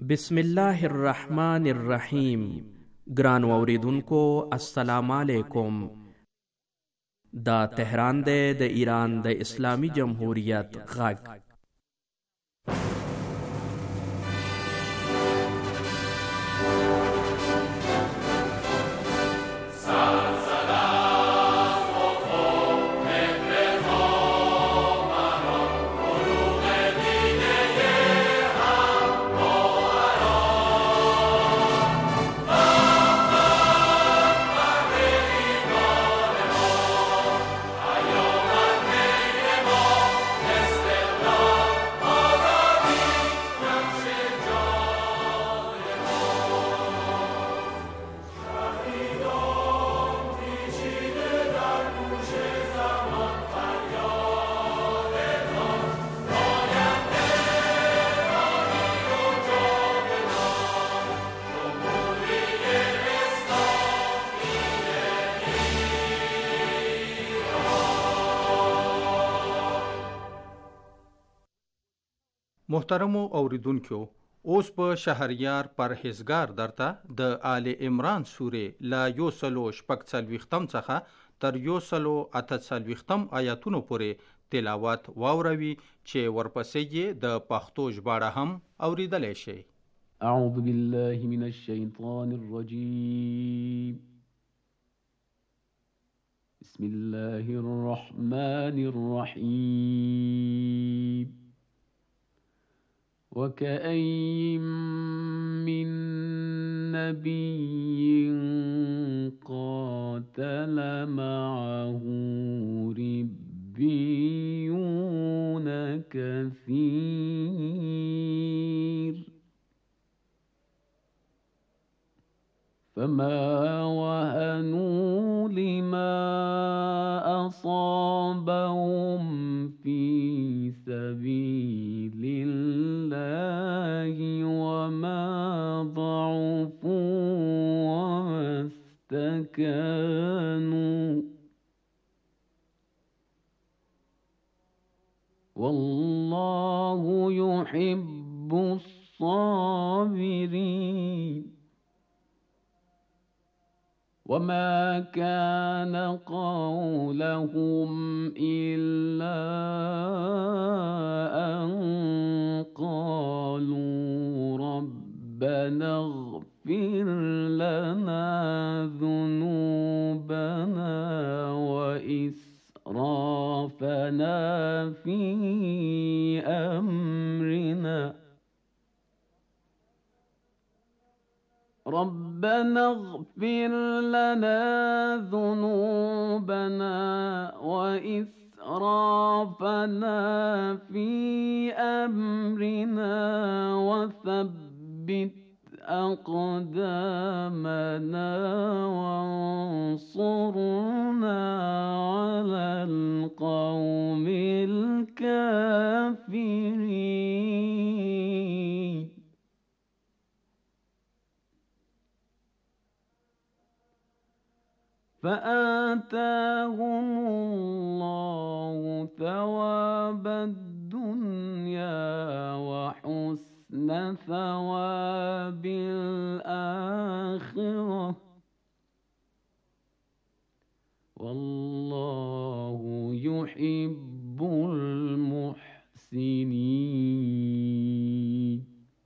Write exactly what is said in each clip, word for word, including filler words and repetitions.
بسم الله الرحمن الرحیم. ګرانو اوریدونکو السلام علیکم. دا تهران دی د ایران د اسلامی جمهوریت غږ. محترمو اوریدونکو، اوس په شهریار پرهیزګار درته د آل عمران سورې لا یو سلو شپږ څلوېښتم څخه تر یو سلو اته څلوېښتم آیاتونو پورې تلاوت واوروي چې ورپسې یې د پښتو ژباړه هم اوریدلی شئ. اعوذ بالله من الشیطان الرجیم. بسم الله الرحمن الرحیم. وكأين من نبي قاتل معه ربيون كثير فما وهنوا لما أصابهم في سبيل الله وما ضعفوا وما استكانوا والله يحب الصابرين. وما كان قولهم إلا أن قالوا ربنا اغفر لنا ذنوبنا وإسرافنا في أمرنا ربنا اغفر لنا ذنوبنا وإسرافنا في أمرنا وثبت أقدامنا وانصرنا على القوم الكافرين. فآتاهم الله ثواب الدنيا وحسن ثواب الآخرة والله يحب المحسنين.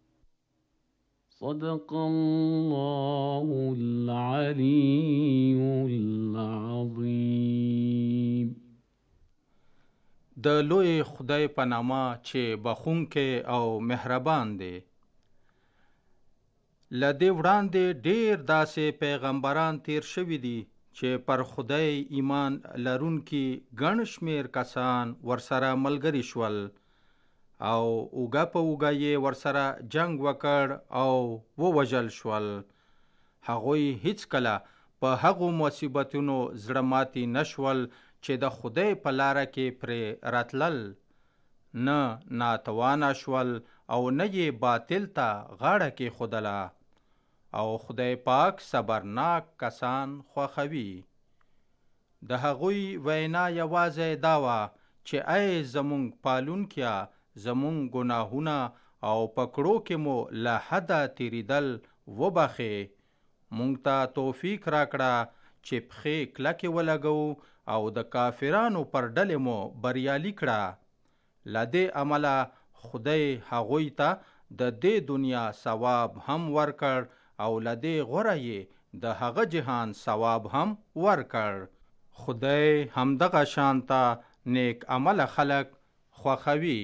صدق الله العلي العظيم. د لوی خدای په نامه چې بخښونکی او مهربان دی. له دې وړاندې ډېر داسې پیغمبران تیر شوي دي چې پر خدای ایمان لرونکي ګڼ شمېر کسان ورسره ملګري شول او اوږه په اوږه یې ورسره جنگ وکړ او ووژل شول. هغوی هیڅکله په هغو مصیبتونو زړه ماتي نشول چې د خدای په لاره کې پرې راتلل، نه ناتوانه شول او نه یې باطل ته غاړه کېښودله. او خدای پاک صبرناک کسان خوښوي. د هغوی وینا یوازې دا وه چې ای زمونږ پالونکیه، زمونږ ګناهونه او پکړو کې مو له حده تیریدل وبخې. مونږ ته توفیق راکړه چې پښې کلکې ولګو او د کافرانو پر ډلې مو بریالي کړه. له دې عمله خدای هغوی ته د دې دنیا ثواب هم ورکړ او له دې غوره یې د هغه جهان ثواب هم ورکړ. خدای همدغه شانته نیک عمل خلق خوښوي.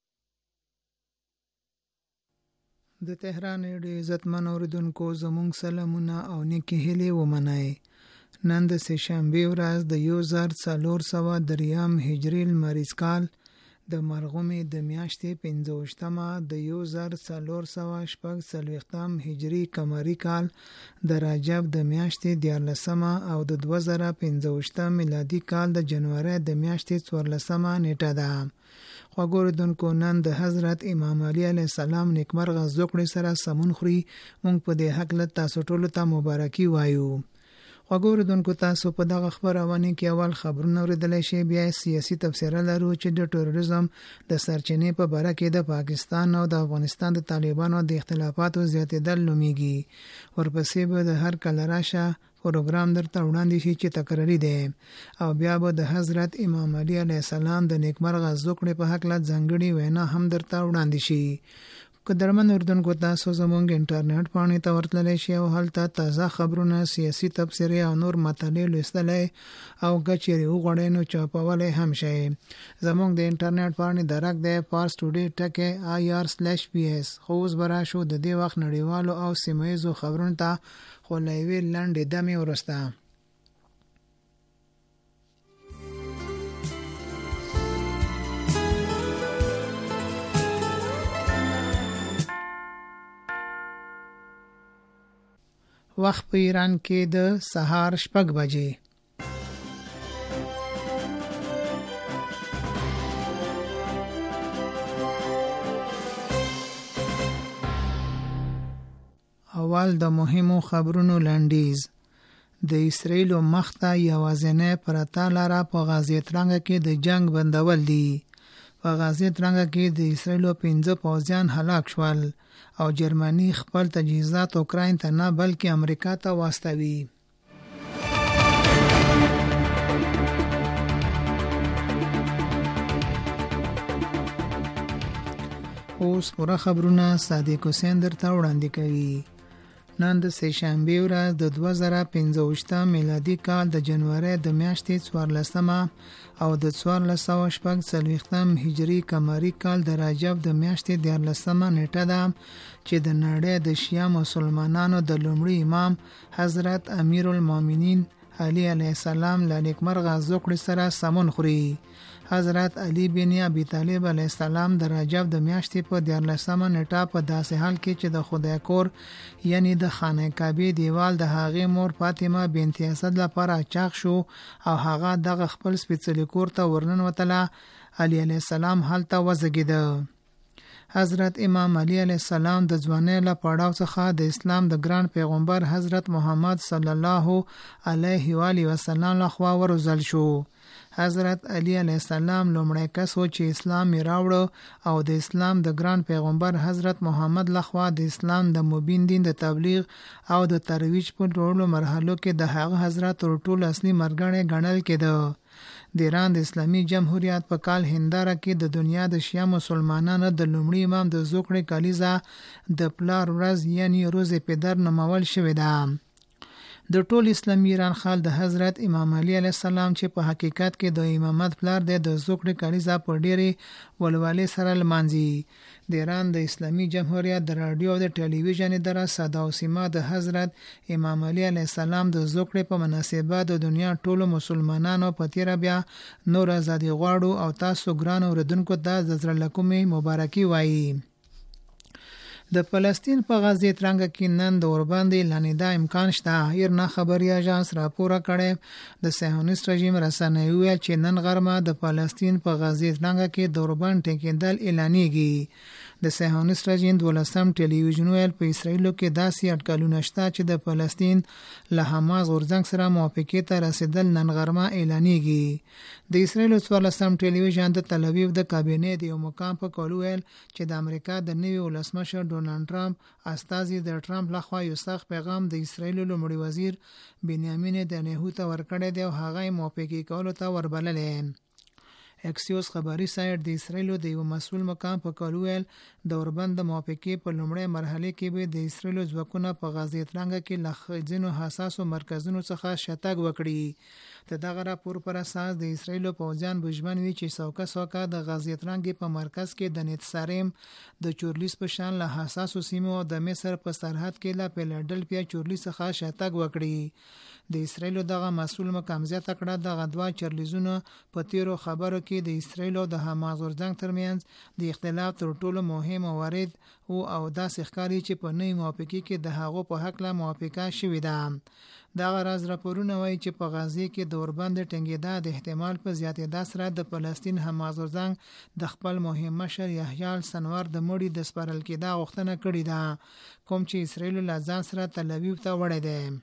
د تهران ډېر عزتمن اوریدونکو زموږ سلامونه او نیکې هیلې ومنئ. نن د سهشنبې ورځ د یو زر څلور سوه دریم هجري لمریز کال د مرغومې د میاشتې پنځه ویشتمه د یو زر څلور سوه شپږ څلوېښتم هجري قمري کال د رجب د میاشتې دیارلسمه او د دوه زره پنځه ویشتم میلادي کال د جنوري د میاشتې څوارلسمه نیټه ده. خوږو اوریدونکو نن د حضرت امام علي علیه السلام نیکمرغه زوکړې سره سمون خوري. موږ په دې هکله تاسو ټولو ته مبارکي وایو. خوږو اوریدونکو تاسو په دغه خپرونه کې اول خبرونه اوریدلی شئ، بیا سیاسي تبصره لرو چې د ټوریزم د سرچینې په باره کې د پاکستان او د افغانستان د طالبانو د اختلافاتو زیاتېدل نومیږي. ورپسې به د هر کله راشه پروګرام درته وړاندې شي چې تکراري دی، او بیا به د حضرت امام علي علیه السلام د نیکمرغه زوکړې په هکله ځانګړې وینا هم درته وړاندې شي. قدرمن اردوونکو تاسو زموږ انټرنیټ پاڼې ته ورتللی شئ او هلته تازه خبرونه، سیاسي تبصرې او نور مطالب لوستلی او که چیرې وغواړئ نو چاپولی هم شئ. زموږ د انټرنیټ پاڼې درک دی پارس ټوډې ټکې آی آر سلیش پی ایس. خو اوس به راشو د دې وخت نړیوالو او سیمه ییزو خبرونو ته، خو له یوې لنډې دمې وروسته. وخت په ایران کې د سهار شپږ بجې. اول د مهمو خبرونو لنډیز. د اسرائیلو مخته یوازینی پرته لاره په غزې ترنګه کې د جنگ بندول دي. په غزې ترنګه کې د اسرائیلو پنځه پوځیان هلاک شول او جرمني خپل تجهیزات اوکراین ته نه بلکې امریکا ته واستوي. اوس پوره خبرونه صادق حسین درته وړاندې کوي. نن د سهشنبې ورځ د دوه زره پنځه ویشتم میلادي کال د جنوري د میاشتې څوارلسمه او د څوارلس سوه شپږ څلوېښتم هجري قمري کال د رجب د میاشتې دیارلسمه نیټه ده چې د نړۍ د شیعه مسلمانانو د لومړي امام حضرت امیرالمؤمنین علي علیه السلام له نیکمرغه زوکړې سره سمون خوري. حضرت علي بن ابي طالب علیه السلام د رجب د میاشتې په دیارلسمه نیټه په داسې حال کې چې د خدای کور یعنی د خانه کعبه دیوال د هغې مور فاطمه بنت اسد لپاره چاق شو او هغه دغه خپل سپېڅلي کور ته ورننوتله. علي علیه السلام هلته وزګېده. حضرت امام علي علیه السلام د ځوانۍ له پړاو څخه د اسلام د ګران پیغمبر حضرت محمد صلی الله علیه و آله وسلم لخوا وروزل شو. حضرت علي علیه السلام لومړی کس و چې اسلام یې راوړ او د اسلام د ګران پیغمبر حضرت محمد لخوا د اسلام د مبین دین د تبلیغ او د ترویج په ټولو مرحلو کې د هغه حضرت تر ټولو اصلي مرګڼی ګڼل کېده. د ایران د اسلامي جمهوریت په کال هنداره کې د دنیا د شیعه مسلمانانو د لومړي امام د زوکړې کلیزه د پلار ورځ یعنی روز پدر نومول شوې ده. د ټول اسلامي ایران خال د حضرت امام علي علیه السلام چې په حقیقت کې د امامت پلار دی د زوکړې کلیزه په ډېرې ولولې سره لمانځي. د ایران د اسلامي جمهوریت د رادیو او د ټلویزیون اداره صدا او سیما د حضرت امام علي علیه السلام د زوکړې په مناسبت د دنیا ټولو مسلمانانو په تیره بیا نور ازادي غواړو او تاسو ګران اوریدونکو ته د زړه له کومې مبارکي وایي. د فلسطین په غزې ترنګه کې نن د اورباندې لانیدا امکان شته. ایرنا خبري اژانس راپور کړی د صهیونیست رژیم رسنۍ ویل چې نن غرمه د فلسطین په غزې ترنګه کې د اورباند ټینګېدل اعلانېږي. د صهیونیست رژیم دولسم ټلویزیون ویل په اسرایل کې داسې اټکلونه شته چې د فلسطین له حماس غورځنګ سره موافقې ته رسیدل نن غرمه اعلانېږي. د اسرایل څوارلسم ټلویزیون د تل ابیب د کابینې د یو مقام په کولو ویل چې د امریکا د نوي ولسمشر ډونالډ ټرمپ استازي د ټرمپ لخوا یو سخت پیغام د اسرایل لومړي وزیر بنیامین نتنیاهو ته ورکړی دی او هغه موافقې کولو ته وربللې. اکسیوس خبري سایټ د اسرایل د یو مسؤل مقام په کولو ویل د اوربند د موافقې په لومړۍ مرحله کې به د اسرایل ځواکونه په غزه ترنګ کې له ځینو حساسو مرکزونو څخه شتګ وکړي. د دغه راپور پر اساس د اسرایل پوځیان بجمن وی چې سوکا سوکا د غزه ترنګ په مرکز کې د نتساریم د چورلیس په شان له حساسو سیمو او د مصر په سرحد کې لا فیلادلفیا چورلیس څخه شتګ وکړي. د اسرایل دغه مسؤل مقام زیاته کړه د غدوا چرلیزونو په تیرو خبرو کې د اسرایل او د حماس غورځنګ ترمنځ د اختلاف تر ټولو مهم موارد او او داسې ښکاري چې په نوې موافقې کې د هغو په حق لا موافقه شوې ده. دغه راز راپورونه وایي چې په غزه کې د اوربند ټینګېدا د احتمال په زیاتېدا سره د فلسطین حماس غورځنګ د خپل مهم مشر یحیی سنوار د مړي د سپارل کېدا غوښتنه کړې ده کوم چې اسرایل له ځان سره تل ابیب ته وړی دی.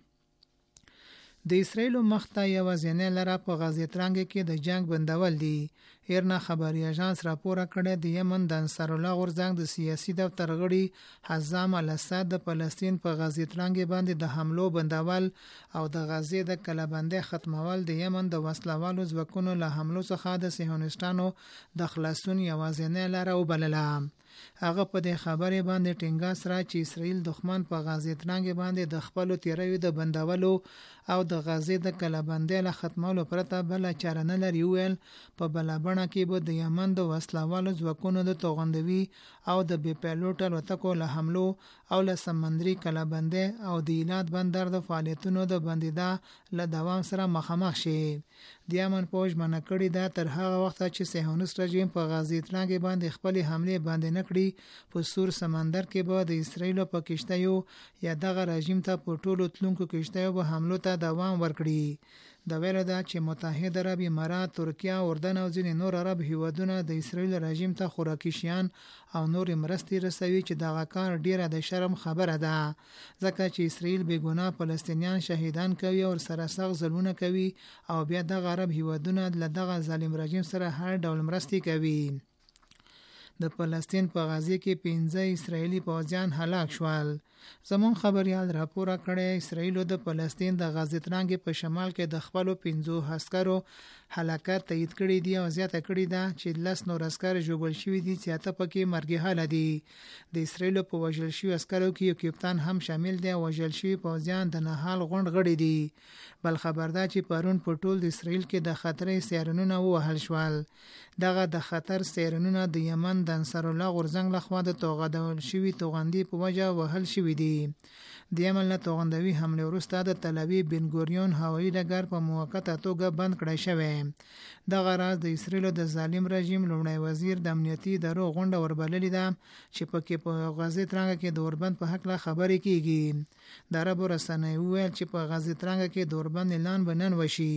د اسرایل مخته یوازینی لاره په غزه ترنګ کې د جنگ بندول دي. ایرنا خبري اژانس راپور کړی د یمن د انصار الله غورځنګ د سیاسي دفتر غړي حزام الاسد د فلسطین په غزه ترنګ باندې د حملو بندول او د غزه د کلهبندۍ ختمول د یمن د وسلوالو ځواکونو له حملو څخه د صهیونیستانو د خلاصون یوازینی لاره وبلله. هغه په دې خبرې باندې ټینګار سره چې اسرائیل دښمن په غزه ترنګ باندې د خپل تیروي د بندولو او د غزه د کلهبندۍ له ختمولو پرته بل چاره نه لري. ویل په بلابڼه کې به د یمن د وسلوالو ځواکونو د توغندوي او د بي پایلوټ الوتکو له حملو او له سمندري کلهبندۍ او د ایلات بندر د فعالیتونو د بندیدا له دوام سره مخامخ شي. د یمن پوج منع کړی دا تر هغه وخت چې صهیونیست رژیم په غزه ترنګ باندې خپل حمله باندې نکړي په سور سمندر کې به د اسرایل په کشتیو یا دغه رژیم ته په ټولو تلونکو کشتیو به حملو ته دوام ورکړي. د ویل دا چې متحده عرب امارات، ترکیه، اردن او ځینې نور عرب هیوادونه د اسرایل رژیم ته خوراکي شیان او نور مرستې رسوي چې دغه کار ډیره د شرم خبره ده ځکه چې اسرایل بې ګناه فلسطینیان شهیدان کوي او سره سخت ظلمونه کوي او بیا دغه عرب هیوادونه له دغه ظالم رژیم سره هر ډول مرستې کوي. د فلسطین په غزه کې پنځه اسرایلی پوځیان هلاک شول. زمون خبريال راپور کړی اسرایل د فلسطین د غزه ترنګ په شمال کې د خپل پنځو عسکرو هلاکت تایید کړی دی او زیاته کړی ده چې لس نور عسكر جوړ شوی دي چې اته پکې مرګ حاله دي. د اسرایل په وژل شوی عسکرو کې یو کپتان هم شامل دی او وژل شوی پوځیان د نهال غونډ غړي دي. بل خبردار چې پرون په ټول د اسرایل کې د خطرې سیرنونه وهل شول. دغه د خطر سیرنونه د یمن د انصار الله غورځنګ لخوا د توغندول شوی توغندي په وجه وهل شوی دي. د یمن له توغندوي حمله وروسته د تل ابیب بن ګوریون هوایي ډګر په موقته توګه بند کړی شوی. دغه راز د اسرایل د ظالم رژیم لومړی وزیر د امنیتي ادارو غونډه وربللې ده چې پکې په غزه ترنګ کې د اوربند په حق لا خبرې کیږي. د عربو رسنیو ویل چې په غزه ترنګ کې د اوربند اعلان بنن وشي.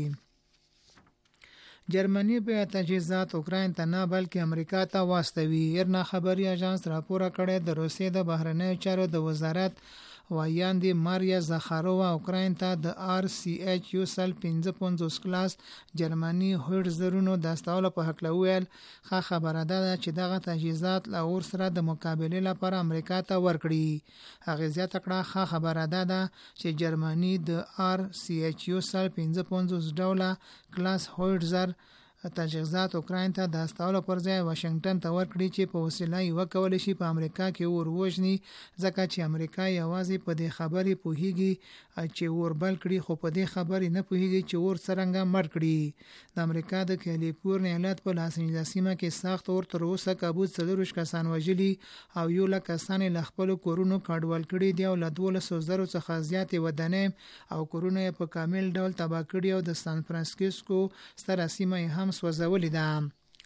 جرمني به تجهیزات اوکراین ته نه بلکې امریکا ته واستوي. ایرنا خبري اژانس راپور کړی د روسیې د بهرنیو چارو د وزارت وایاندې ماریا زخارووا اوکراین ته د آر سی ایچ یو سل پنځه پنځوس کلاس جرمني هورزرونو د استولو په حق لویل ښه خبره ده چې دغه تجهیزات له اور سره د مقابله لپاره امریکا ته ورکړي. هغه زیاته کړه ښه خبره ده چې جرمني د آر سی ایچ یو سل پنځه پنځوس ډوله کلاس هورزر تجهیزات اوکراین ته د استولو پر ځای واشنگټن ته ورکړي چې په وسیله یې وکول شي په امریکا کې اور وژني ځکه چې امریکا یوازې په دې خبرې پوهیږي چې اور بل کړي خو په دې خبرې نه پوهیږي چې اور څنګه مړ کړي. د امریکا د کالیفورنیا ایالت په لاس انجلس سیمه کې سخت اور تر اوسه کابو څلور کسان وژلي او یو لک کسان له خپل کورونو کډوال کړي دي او له دولس زره څخه زیاتې ودانۍ او کورونه په کامل ډول تباه کړي او د سان فرانسیسکو ستره سیمه هم سوځولې ده.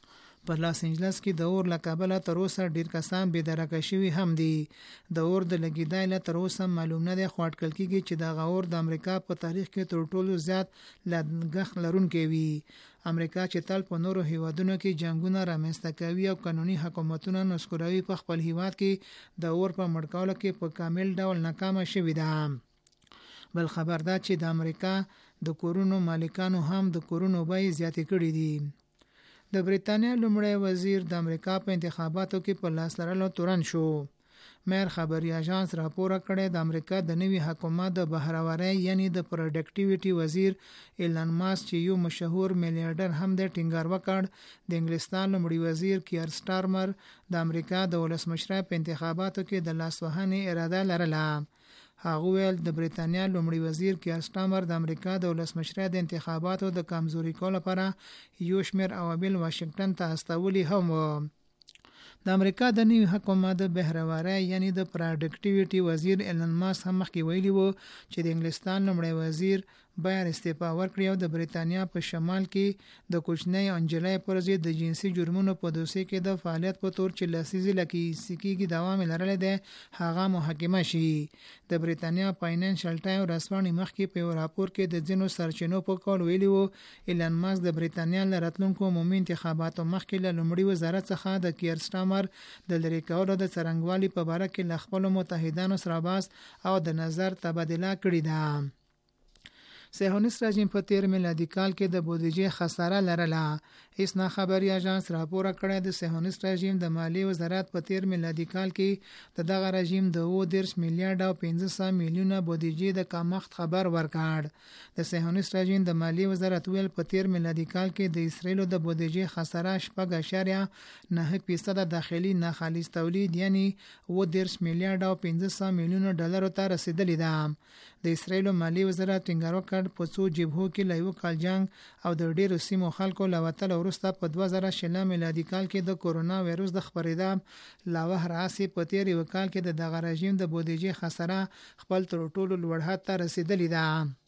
په لاس انجلس کې د اور له کابله تر اوسه ډیر کسان بې درکه شوي هم دي. د اور د لګیدای له تر اوسه معلوم نه دی خو اټکل کېږي چې د غور د امریکا په تاریخ کې تر ټولو زیات لګښت لرونکی وي. امریکا چې تل په نورو هیوادونو کې جنگونه رامنځته کوي او قانوني حکومتونه نسکوروي په خپل هیواد کې د اور په مړ کولو کې په کامل ډول ناکامه شوې ده. بل خبر ده چې د امریکا د کورونو مالکانو هم د کورونو بیې زیاتې کړې دي. د بریتانیا لومړی وزیر د امریکا په انتخاباتو کې په لاس لرلو تورن شو. مېر خبري اژانس راپور کړی د امریکا د نوي حکومت د بهرهواري یعنی د پروډکټیویټي وزیر ایلان ماسک چې یو مشهور میلیارډر هم د ټینګار وکړ د انګلستان لومړي وزیر کیر سټارمر د امریکا د ولسمشر په انتخاباتو کې د لاسوهنې اراده لرله. هغه ویل د بریتانیا لومړي وزیر کیر سټارمر د امریکا د ولسمشر د انتخاباتو د کمزوري کولو لپاره یو شمېر عوامل واشنگټن ته استولي هم و. د امریکا د نوي حکومت د بهرهواري یعنی د پروډکټیویټي وزیر ایلان ماسک هم مخکې ویلي وو چې د انګلستان لومړی وزیر باید استعفا ورکړي او د بریتانیا په شمال کې د کوچنۍ انجلۍ پر ضد د جنسي جرمونو په دوسیه کې د فعالیت په تور چې لسیزې لکې سکیږي دوام لرلی دی هغه محاکمه شي. د بریتانیا فاینانشل ټایم رسنۍ مخکې په یو راپور کې د ځینو سرچینو په قول ویلي وو ایلان ماسک د بریتانیا له راتلونکو عمومي انتخاباتو مخکې له لومړي وزارت څخه د کیر سټارمر د لرې کولو د څرنګوالي په باره کې له خپلو متحدانو سره باس او د نظر تبادله کړې ده. صهیونیست رژیم په تیر میلادي کال کې د بودیجې خساره لرله. هیڅ نه خبري اژانس راپور کړی د صهیونیست رژیم د مالی وزارت په تیر میلادي کال کې د دغه رژیم د اوه دېرش میلیارډ او پنځه سوه میلیونه بودیجې د کمښت خبر ورکړ. د صهیونیست رژیم د مالی وزارت ویل په تیر میلادي کال کې د اسرایل د بودیجې خساره شپږ اعشاریه نه فیصد داخلي ناخالص تولید یعنی اوه دېرش میلیارډ او پنځه سوه میلیونه ډالرو ته رسیدلی ده. د اسرایل مالی وزارت ټینګار وکړ په څو جبهو کې له یو کال جنگ او د ډیرو سیمو خلکو له وتلو وروسته په دوه زره شل میلادي کال کې د کورونا وایروس د خپرېدا لا وهراسي په تیر یو کال کې د دغه رژیم د بودیجې خساره خپل تر ټولو لوړ حد ته رسیدلی ده.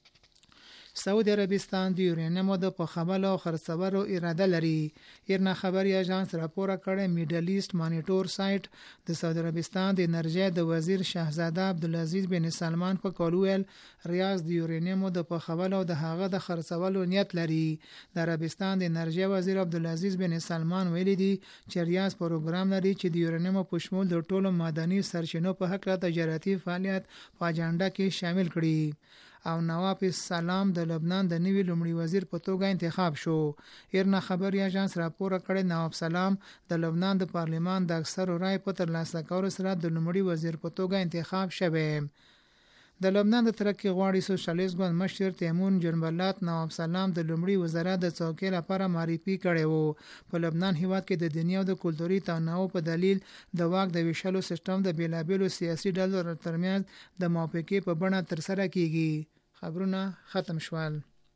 سعودي عربستان د یورانیمو د پخولو او خرڅولو اراده لري. ایرنا خبري اژانس راپور کړی میډل ایست مانیټور سایت د سعودي عربستان د انرژي د وزیر شاهزاده عبدالعزیز بن سلمان په قول ویل ریاض د یورانیمو د پخولو او د هغه د خرڅولو نیت لري. د عربستان د انرژي وزیر عبدالعزیز بن سلمان ویلي دی چې ریاض پروګرام لري چې د یورانیمو په شمول د ټولو معدني سرچینو په حق تجارتي فعالیت په اجنډا کې شامل کړي. او نواف سلام د لبنان د نوي لومړي وزیر په توګه انتخاب شو. ایرنا خبري اژانس راپور کړی نواف سلام د لبنان د پارلمان د اکثرو رای په ترلاسه کولو سره د لومړي وزیر په توګه انتخاب شوی. د لبنان د ترقی غواړي سوشلیست ګوند مشر تیمون جنبلات نواف سلام د لومړي وزارت د څوکۍ لپاره معرفي کړی وو. په لبنان هیواد کې د دنیا او د کلتوري تنوع په دلیل د واک د ویشلو سیستم د بیلابیلو سیاسي ډلو ترمنځ د موافقې په بڼه ترسره کیږي. خبرونه ختم شول.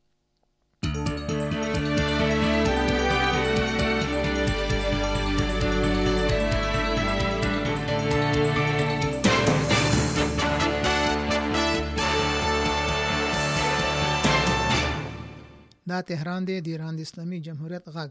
دا تهران دی د ایران د اسلامي جمهوریت غږ.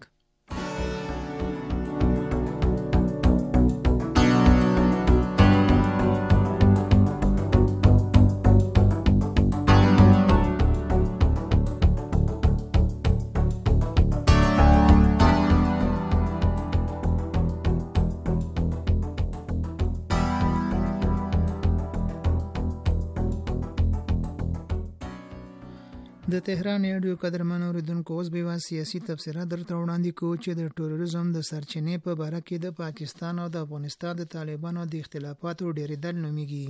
د تهران رادیو قدرمنو اوریدونکو اوس به وا سیاسي تفسیرات درته وړاندې کوو چې د ټوریزم د سرچینې په باره کې د پاکستان او د افغانستان د طالبانو د اختلافاتو ډیریدل نومیږي.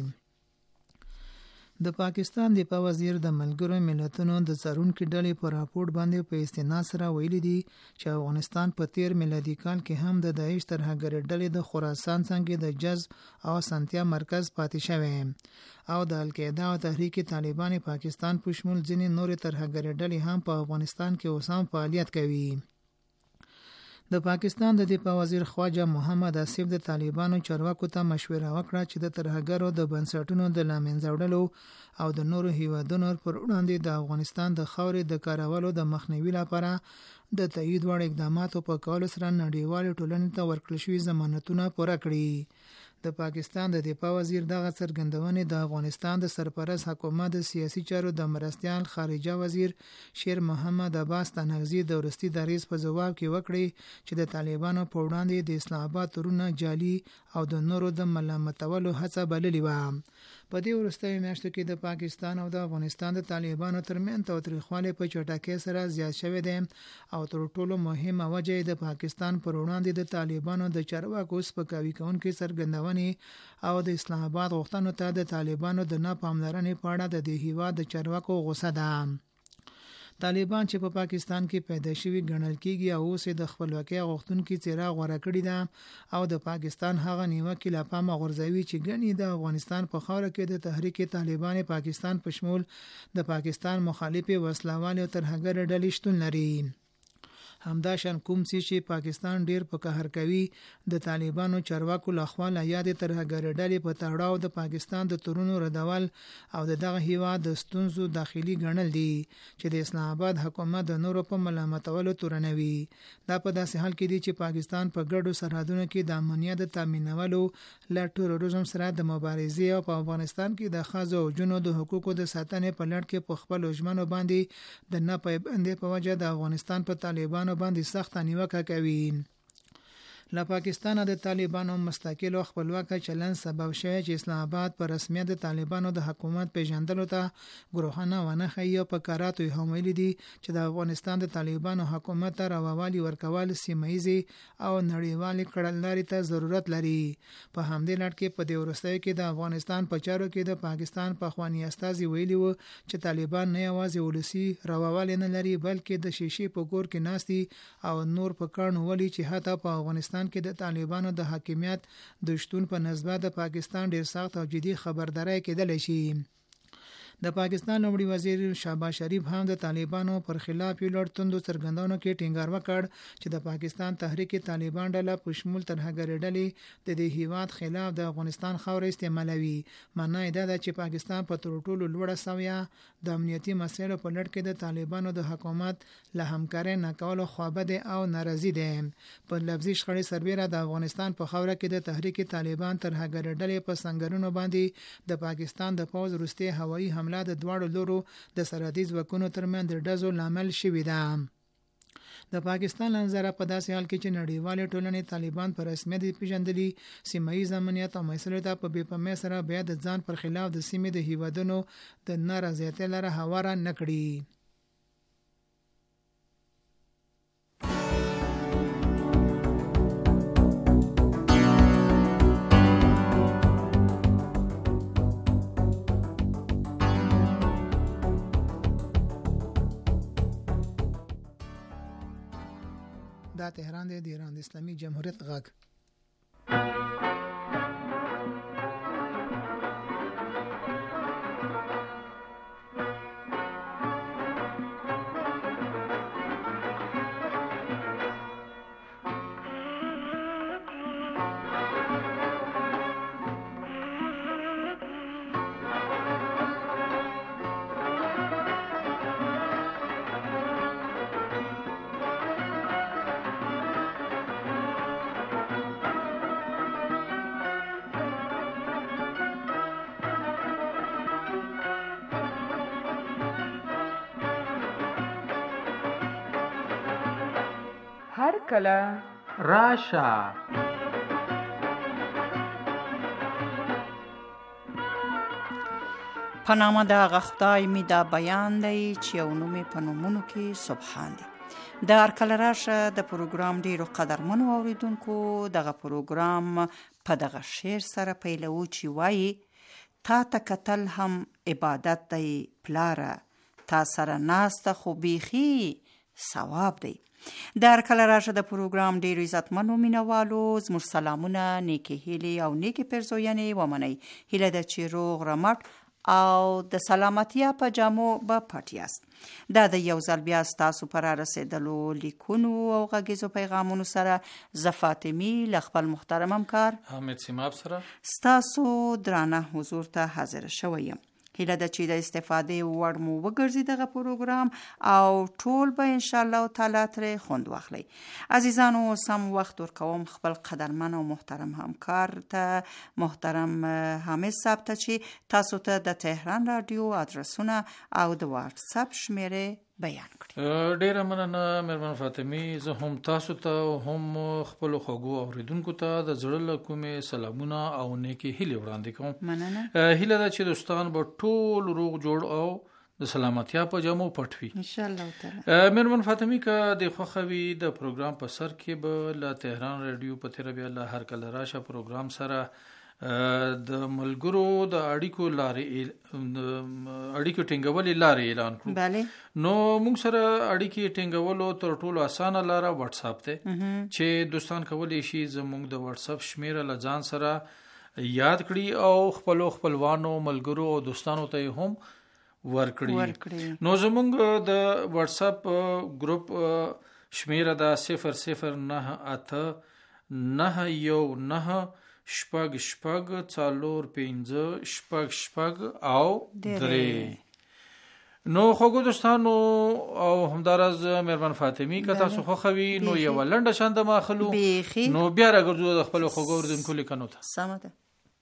د پاکستان د په وزیر د ملګرو ملتونو د څارونکو ډلې په راپور باندې په استناد سره ویلي دي چې افغانستان په تیر میلادي کال کې هم د داعش ترهګرۍ ډلې د خراسان څنګه د جذب او سنتیا مرکز پاتې شوی او د القاعده او تحریک طالبان پاکستان په شمول ځینې نورې ترهګرۍ ډلې هم په افغانستان کې اوس هم فعالیت کوي. د پاکستان د دفاع وزیر خواجه محمد آصف د طالبانو چارواکو ته مشوره وکړه چې د ترهګرو د بنسټونو د لامنځه وړلو او د نورو هیوادونو پر وړاندې د افغانستان د خاورې د کارولو د مخنیوي لپاره د تایید وړ اقداماتو په کولو سره نړیوال ټولنې ته ورکړل شوي ضمانتونه پوره کړي. د پاکستان د دفاع وزیر دغه څرګندونې د افغانستان د سرپرست حکومت د سیاسي چارو د مرستیال خارجه وزیر شیر محمد عباس تنگزی د وروستي دریځ په ځواب کې وکړي چې د طالبانو په وړاندې د اسلام آباد تورونه جعلي او د نورو د ملامتولو هڅه بللې وه. په دې وروستیو میاشتو کې د پاکستان او د افغانستان د طالبانو ترمنځ تاوتریخوالی په چټکۍ سره زیات شوی دی او تر ټولو مهمه وجه د پاکستان پر وړاندې د طالبانو د چارواکو سپکاوي کوونکې څرګندونې او د اسلام آباد غوښتنو ته د طالبانو د نه پاملرنې په اړه د دې هیواد د چارواکو غوسه ده. طالبان چې په پا پاکستان کې پیدا شوي ګڼل کېږي او اوس د خپلواکۍ غوښتونکي څېره غوره کړې ده او د پاکستان هغه نیوکې له پامه غورځوي چې ګڼي د افغانستان په خاوره کې د تحریک طالبان پاکستان په شمول د پاکستان مخالفې وسلوالې او ترهګرې ډلې شتون لري. همداشان کوم چې پاکستان ډیر په قهر کوي د طالبانو چارواکو لخوا له یادې ترهګرې ډلې په تړاو د پاکستان د تورونو ردول او د دغه هیواد د ستونزو داخلي ګڼل دي چې د اسلام آباد حکومت د نورو په ملامتولو تورنوي. دا په داسې حال کې دي چې پاکستان په ګډو سرحدونو کې د امنیت د تامینولو له تروریزم سره د مبارزې او په افغانستان کې د ښځو او نجونو د حقوقو د ساتنې په لړ کې په خپل ژمنو باندې د نه پایبندۍ په وجه د افغانستان په طالبانو باندې سخت نیوکه کوي. له پاکستان د طالبانو مستقل او خپلواک چلن سبب شوی چې اسلام آباد په رسمیت د طالبانو د حکومت پیژندلو ته ګروهانه ونه خي او په کاراتو هم ویلي دي چې د افغانستان د طالبانو حکومت ته راوالي ورکول سیمایي او نړیوال کړنلارې ته ضرورت لري. په همدې لړ کې په دې وروستیو کې د افغانستان په چارو کې د پاکستان په خواني استازي ویلي وو چې طالبان نه یوازې ولسی راوالي نه لري بلکې د شیشې په کور کې ناستي او نور په کارن ولي چې حتی په افغانستان کې د طالبانو د حاکمیت د شتون په نسبت د پاکستان ډیر سخت او جدي خبرداري کېدل شي. د پاکستان لومړي وزیر شهباز شریف هم د طالبانو پر خلاف یو لړ توندو څرګندونو کې ټینګار وکړ چې د پاکستان تحریک طالبان ډله په شمول ترهګرې ډلې د دې هیواد خلاف د افغانستان خاوره استعمالوي. معنی دا ده چې پاکستان په تر ټولو لوړه سویه د امنیتي مسایلو په لړ کې د طالبانو د حکومت له همکارۍ نه کولو خوابه او ناراضي دي. په لفظي شخړې سربېره د افغانستان په خاوره کې د تحریک طالبان ترهګرې ډلې په سنگرونو باندې د پاکستان د پوځ وروستي هوایي حمله د دواړو لورو د سرحدي ځواکونو ترمنځ د ډزو لامل شوې ده. د پاکستان نظر په داسې حال کې چې نړیوال ټولنې طالبان پر رسمیت پیژندلي سیمایي امنیت او مسایلو ته په بې پامۍ سره بیا د ځان پر خلاف د سیمې د هیوادونو د نارضایتۍ لاره هواره نه کړي. دا تهران دی د ایران د اسلامي جمهوریت غږ. هر کله راشه. په نامه د هغه خدای می دا بیان دی چې یو نوم په نومونو کې سبحان دی. د هر کله راشه د پروګرام ډیرو قدرمنو اوریدونکو دغه پروګرام په دغه شعر سره پیلو چې وایي تا ته کتل هم عبادت دی پلاره تا سره ناسته خو بیخي ثواب دی. د هر کله راشه د پروګرام ډیرو عزتمنو مینوالو زموږ سلامونه نیکې هیلې او نیکې پرزوینې ومنئ. هیله ده چې روغ رمټ او د سلامتیا په جامو به پټ یاست. دا د یو ځل بیا ستاسو پر رسیدلو لیکونو او غږیزو پیغامونو سره زه فاطمي له خپل محترم همکار حامد سیماب سره ستاسو درانه حضور ته حاضر شوی یم. هیله ده چې د استفادې وړ مو وګرځي دغه پروګرام او ټول به ان شاء الله تعالی ترې خوند واخلي. عزیزانو سم وخت ورکوم خپل قدرمن او محترم همکار ته محترم حامد صاحب ته چې تاسو ته د تهران رادیو ادرسونه او د واتس اپ شمیره بیان کړي. ډیره مننه مېرمن فاطمي. زه هم تاسو ته هم خپل خوږو اوریدونکو ته د زړه له کومې سلامونه او نیکی هیلې وړاندې کوم. مننه. هیله ده چې دوستان به ټول روغ جوړ او د سلامتیا په جامو پټ وي ان شاء الله تعالی. مېرمن فاطمي که د خوښوي د پروګرام په سر کې به له تهران رادیو په تیره بیا له هر کله راشه پروګرام سره د ملګرو د اړیکو لارې اړیکو ټینګولې لارې اعلان کړو. بله. نو موږ سره اړیکې ټینګولو تر ټولو اسانه لاره واتس اپ ده چې دوستان کولی شي زموږ د واتس اپ شمیره له ځان سره یاد کړي او خپل خپلوانو ملګرو او دوستانو ته هم ورکړي. نو زموږ د واتس اپ ګروپ شمیره ده صفر صفر نه اته نه یو نه شپږ شپږ څلور پنځه شپږ شپږ او درې. نو خوږو دوستانو او همدارز مېرمن فاطمي که تاسو خوښوي نو یو لنډه شانده ماخلو نو بیا راګرځو د خپل خوږو اوریدونکو لیکنو ته. سمه ده.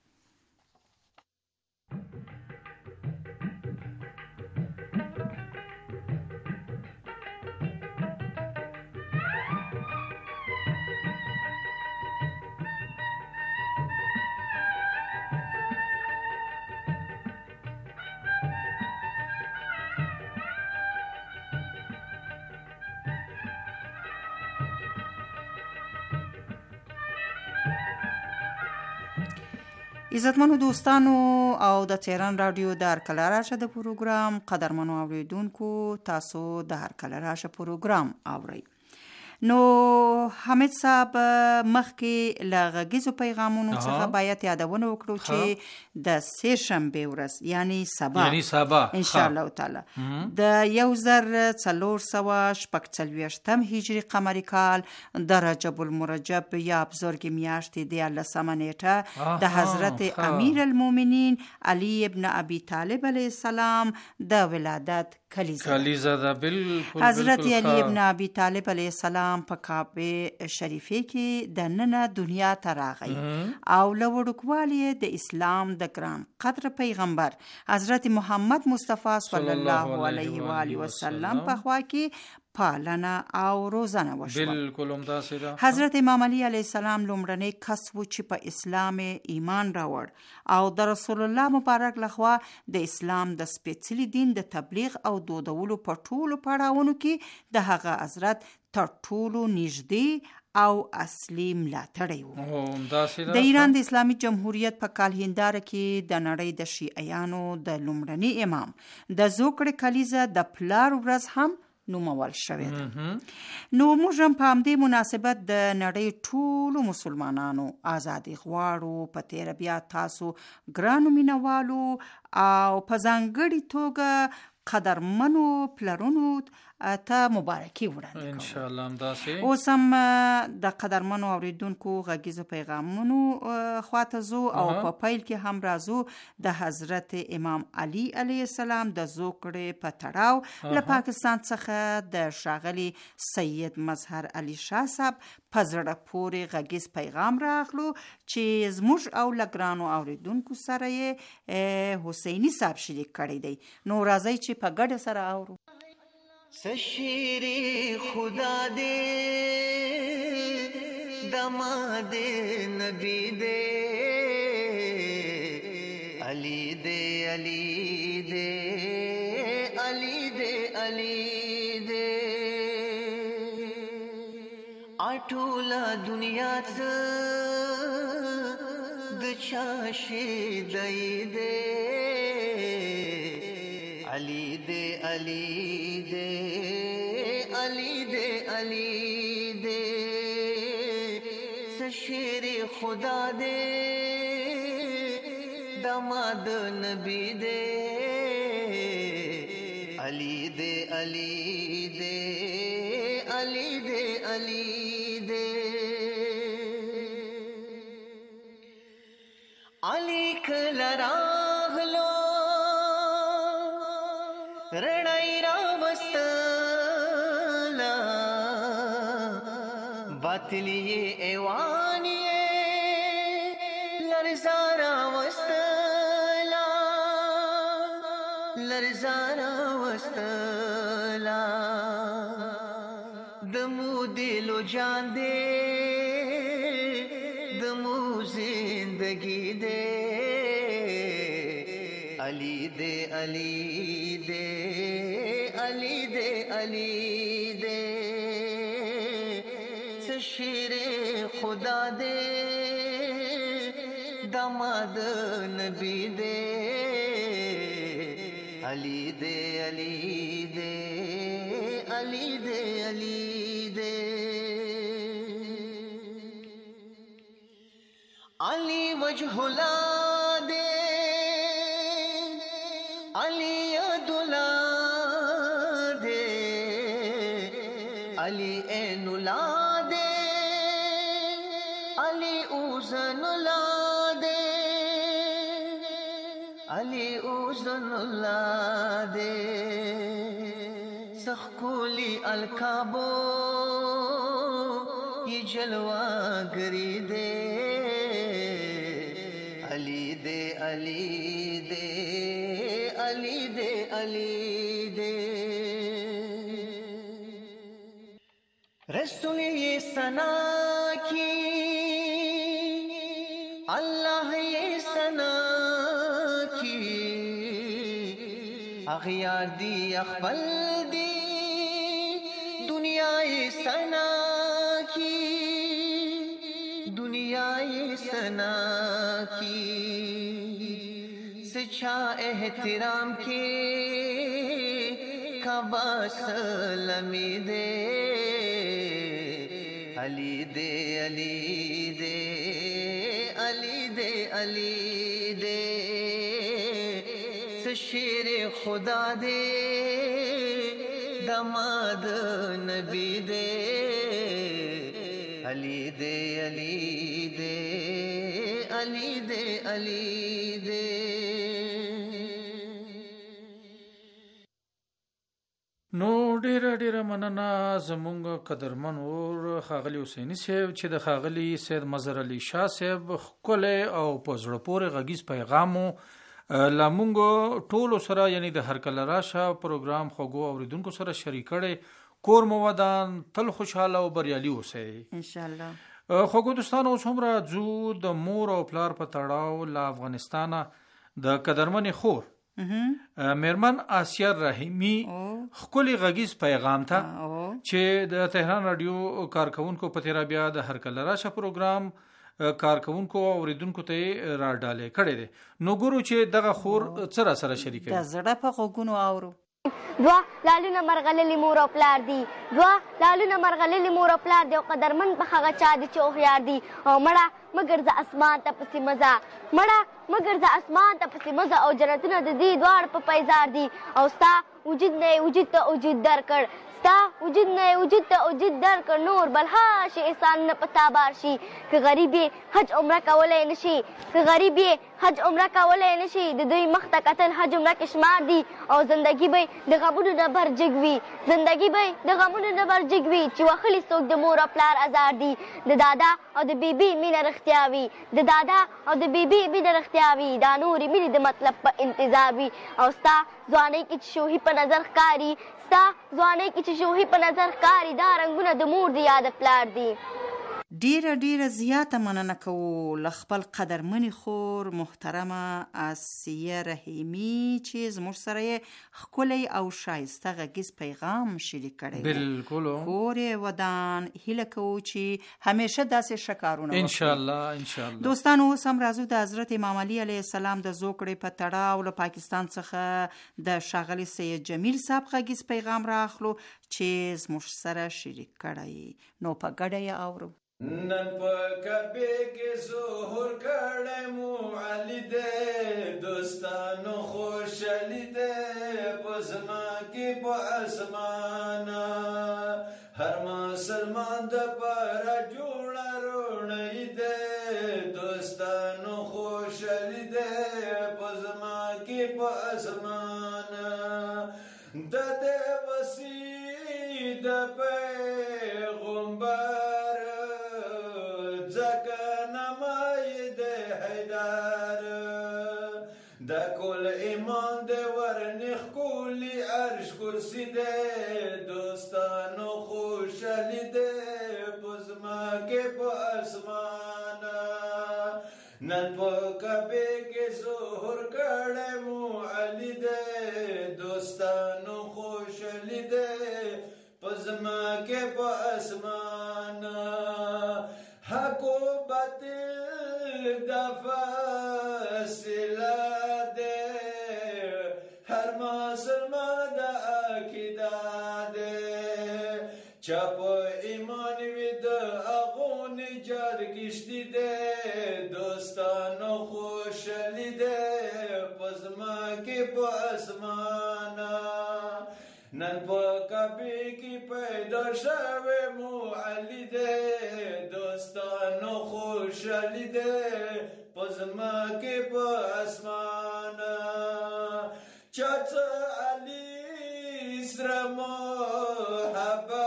عزتمنو دوستانو او د تهران رادیو د هر کله راشه د پروګرام قدرمنو اوریدونکو تاسو د هر کله راشه پروګرام اورئ. نو حامد صاحب مخکې له غږیزو پیغامونو څخه باید یادونه وکړو چې د سه شنبه ورځ یعنی سبا یعنی سبا ان شاء الله تعالی د یو زر څلور سوه شپږ څلوېښتم هجري قمري کال د رجب المرجب یا بزرګ میاشتې دیارلسمه نیټه د حضرت امیر المؤمنین علی ابن ابي طالب علیه السلام د ولادت کلیزه ده. بالکل حضرت علی ابن ابي طالب علیه السلام په کعبه شریفه کې د ننه دنیا ته راغی او له وړوکوالي د اسلام د ګران قدر پیغمبر حضرت محمد مصطفی صلی الله علیه و آله وسلم په خوا کې پالنه او روزنه وشوه. بالکل همداسې ده. حضرت امام علی علیه السلام لومړنی کس و چې په اسلام ایمان راوړ او د رسول الله مبارک لخوا د اسلام د سپېڅلي دین د تبلیغ او دودولو په ټولو پړاوونو کې د هغه حضرت تر ټولو نږدې او اصلي ملاتړی و. د ایران د اسلامي جمهوریت په کال هنداره کې د نړۍ د شیعیانو د لومړني امام د زوکړې کلیزه د پلار ورځ هم نومول شوې ده. نو موږ هم په همدې مناسبت د نړۍ ټولو مسلمانانو ازادي غواړو. په تیره بیا تاسو ګرانو مینوالو او په ځانګړې توګه قدرمنو پلرونو ته مبارکي وړاندې کوم. ان شاء الله همداسې. اوس هم د قدرمنو اوریدونکو غږیزو پیغامونو خواته ځو او په پیل کې هم راځو د حضرت امام علي علیه السلام د زوکړې په تړاو له پاکستان څخه د ښاغلي سید مظهر علي شاه صاحب په زړه پورې غږیز پیغام راغلو چې زموږ او له ګرانو اوریدونکو سره یې حسیني صاحب شریک کړی دی. نو راځئ چې په ګډه سره اورو. سشیری خدا دے دماد نبی دے علی دے علی دے علی دے علی دے اٹولا دنیا د چاشی دئی دے علی دے علی دے علی دے علی دے سشیر خدا دے داماد نبی دے علی دے علی دے علی دے علی دے علی کلراغلو رڑائی راوستلا باطلی ایوانی لرزارا وستلا لرزارا وستلا دمو دلو جان دے دمو زندگی دے علی دے علی دے علی دے علی دے شیر خدا دے داماد نبی دے علی دے علی دے علی دے علی دے علی وجہ لا دے علی عدلا دے علی عین لا دے علی اوزن لا دے علی اوزن لا دے سخکولی الکابو یہ جلوہ گری دے علی دے علی دے علی دے علی دے رسول یہ ثنا کی اللہ یہ ثنا کی اغیار دی اخبل دی دنیا یہ ثنا کی دنیا یہ ثنا کی سچا احترام کے کعبہ سلمی دے علی دے علی دے علی دے علی دے شیر خدا دے داماد نبی دے علی دے علی دے علی دے علی دے نو ډیره ډیره مننه زمونږ قدرمن اور ښاغلي حسیني صاحب چې د ښاغلي سید مظهر علي شاه صاحب ښکلی او په زړه پورې غږیز پیغامو له مونږ ټولو سره یعنی د هر کله راشه پروګرام خوږو اوریدونکو سره شریک کړی کور مو ودان تل خوشحاله او بریالي اوسئ انشاءالله. خوږو دوستانو اوس هم راځو د مور او پلار په تړاو له افغانستانه د قدرمنې خور میرمن آسیه رحیمی خپل غږیز پیغام ته چې د تهران رادیو کارکونکو په تیرا بیا د هر کله راشه پروګرام کارکونکو او اوریدونکو ته را ډالې کړي دي. نو ګورو چې دغه خور سره سره شریک د زړه په غوګونو اورو. دوا لالونه مرغللی مور او پلار دي، دوا لالونه مرغللی مور او پلار دي، او قدرمن په هغه چا دي چې هوښیار دي. او مړه مګر د اسمان ته پسې مزه، مړه مګر د اسمان ته پسې مزه، او جنتونه د دې دواړه په پیزار دي. او ستا وجود نه وجود ته وجود درکړ، ستا وجود نه وجود ته وجود درکړ، نور بل هاشي احسان نه پتا بار شي. که غریب یې حج عمره کولی نه شي، که غریب یې حج عمره کولی نه شي، د دوی مخ ته کتل حج عمره کې شمار دي. او زندګي به د غمونو نه برجګ وي، زندګي به د غمونو نه برجګ وي، چې وخلي څوک د مور او پلار ازار دي. د دادا او د بیبي مینه رښتیا وي، د دادا او د بیبي مینه رښتیا وي، دا نورې مینې د مطلب په انتظار وي. او ستا ځوانۍ کې چې شوهي په نظر ښکاري، ستا ځوانۍ کې چې شوهي په نظر ښکاري، دا رنګونه د مور دي یا د پلار دي. ډیره ډیره زیاته مننه کوو له خپل قدرمنې خور محترمه آسیه رحیمي چې زموږ سره یې ښکلی او ښایسته غږیز پیغام شریک کړی و. بالکل کور یې ودان، هیله کوو چې همیشه داسې ښه کارونه وکړي انشاءالله انشاءالله. دوستانو اوس هم راځو د حضرت امام علي علیه السلام د زوکړې په تړاو له پاکستان څخه د ښاغلي سید جمیل صاحب غږیز پیغام راخلو چې زموږ سره شریک کړی. نو په ګډه یې اورو. نن په کعبه کې ظهور کړه مو علي دې دوستانو خوشالي دې پزما کې په اسمان هر مسلمان د پر جوړ رونی دې دوستانو خوشالي دې پزما کې په اسمان د دې وسی د پیغمبر کرسی دے دوستانو خوشالی دے پزما کے پا اسمانا نن پا کعبے کے ظہور کڑے مو علی دے دوستانو خوشالی دے پزما کے پا اسمانا حق و باطل دا فاصلہ دے ہر مسلمان چاپ ایمان وی د اغو نجات گشتی دے دوستانو خوشالی دے پزما کی پا اسمانا نن پا کعبے کی پیدا شوے مو علی دے دوستانو خوشالی دے پزما کی پا اسمانا چاچ علی سر محبت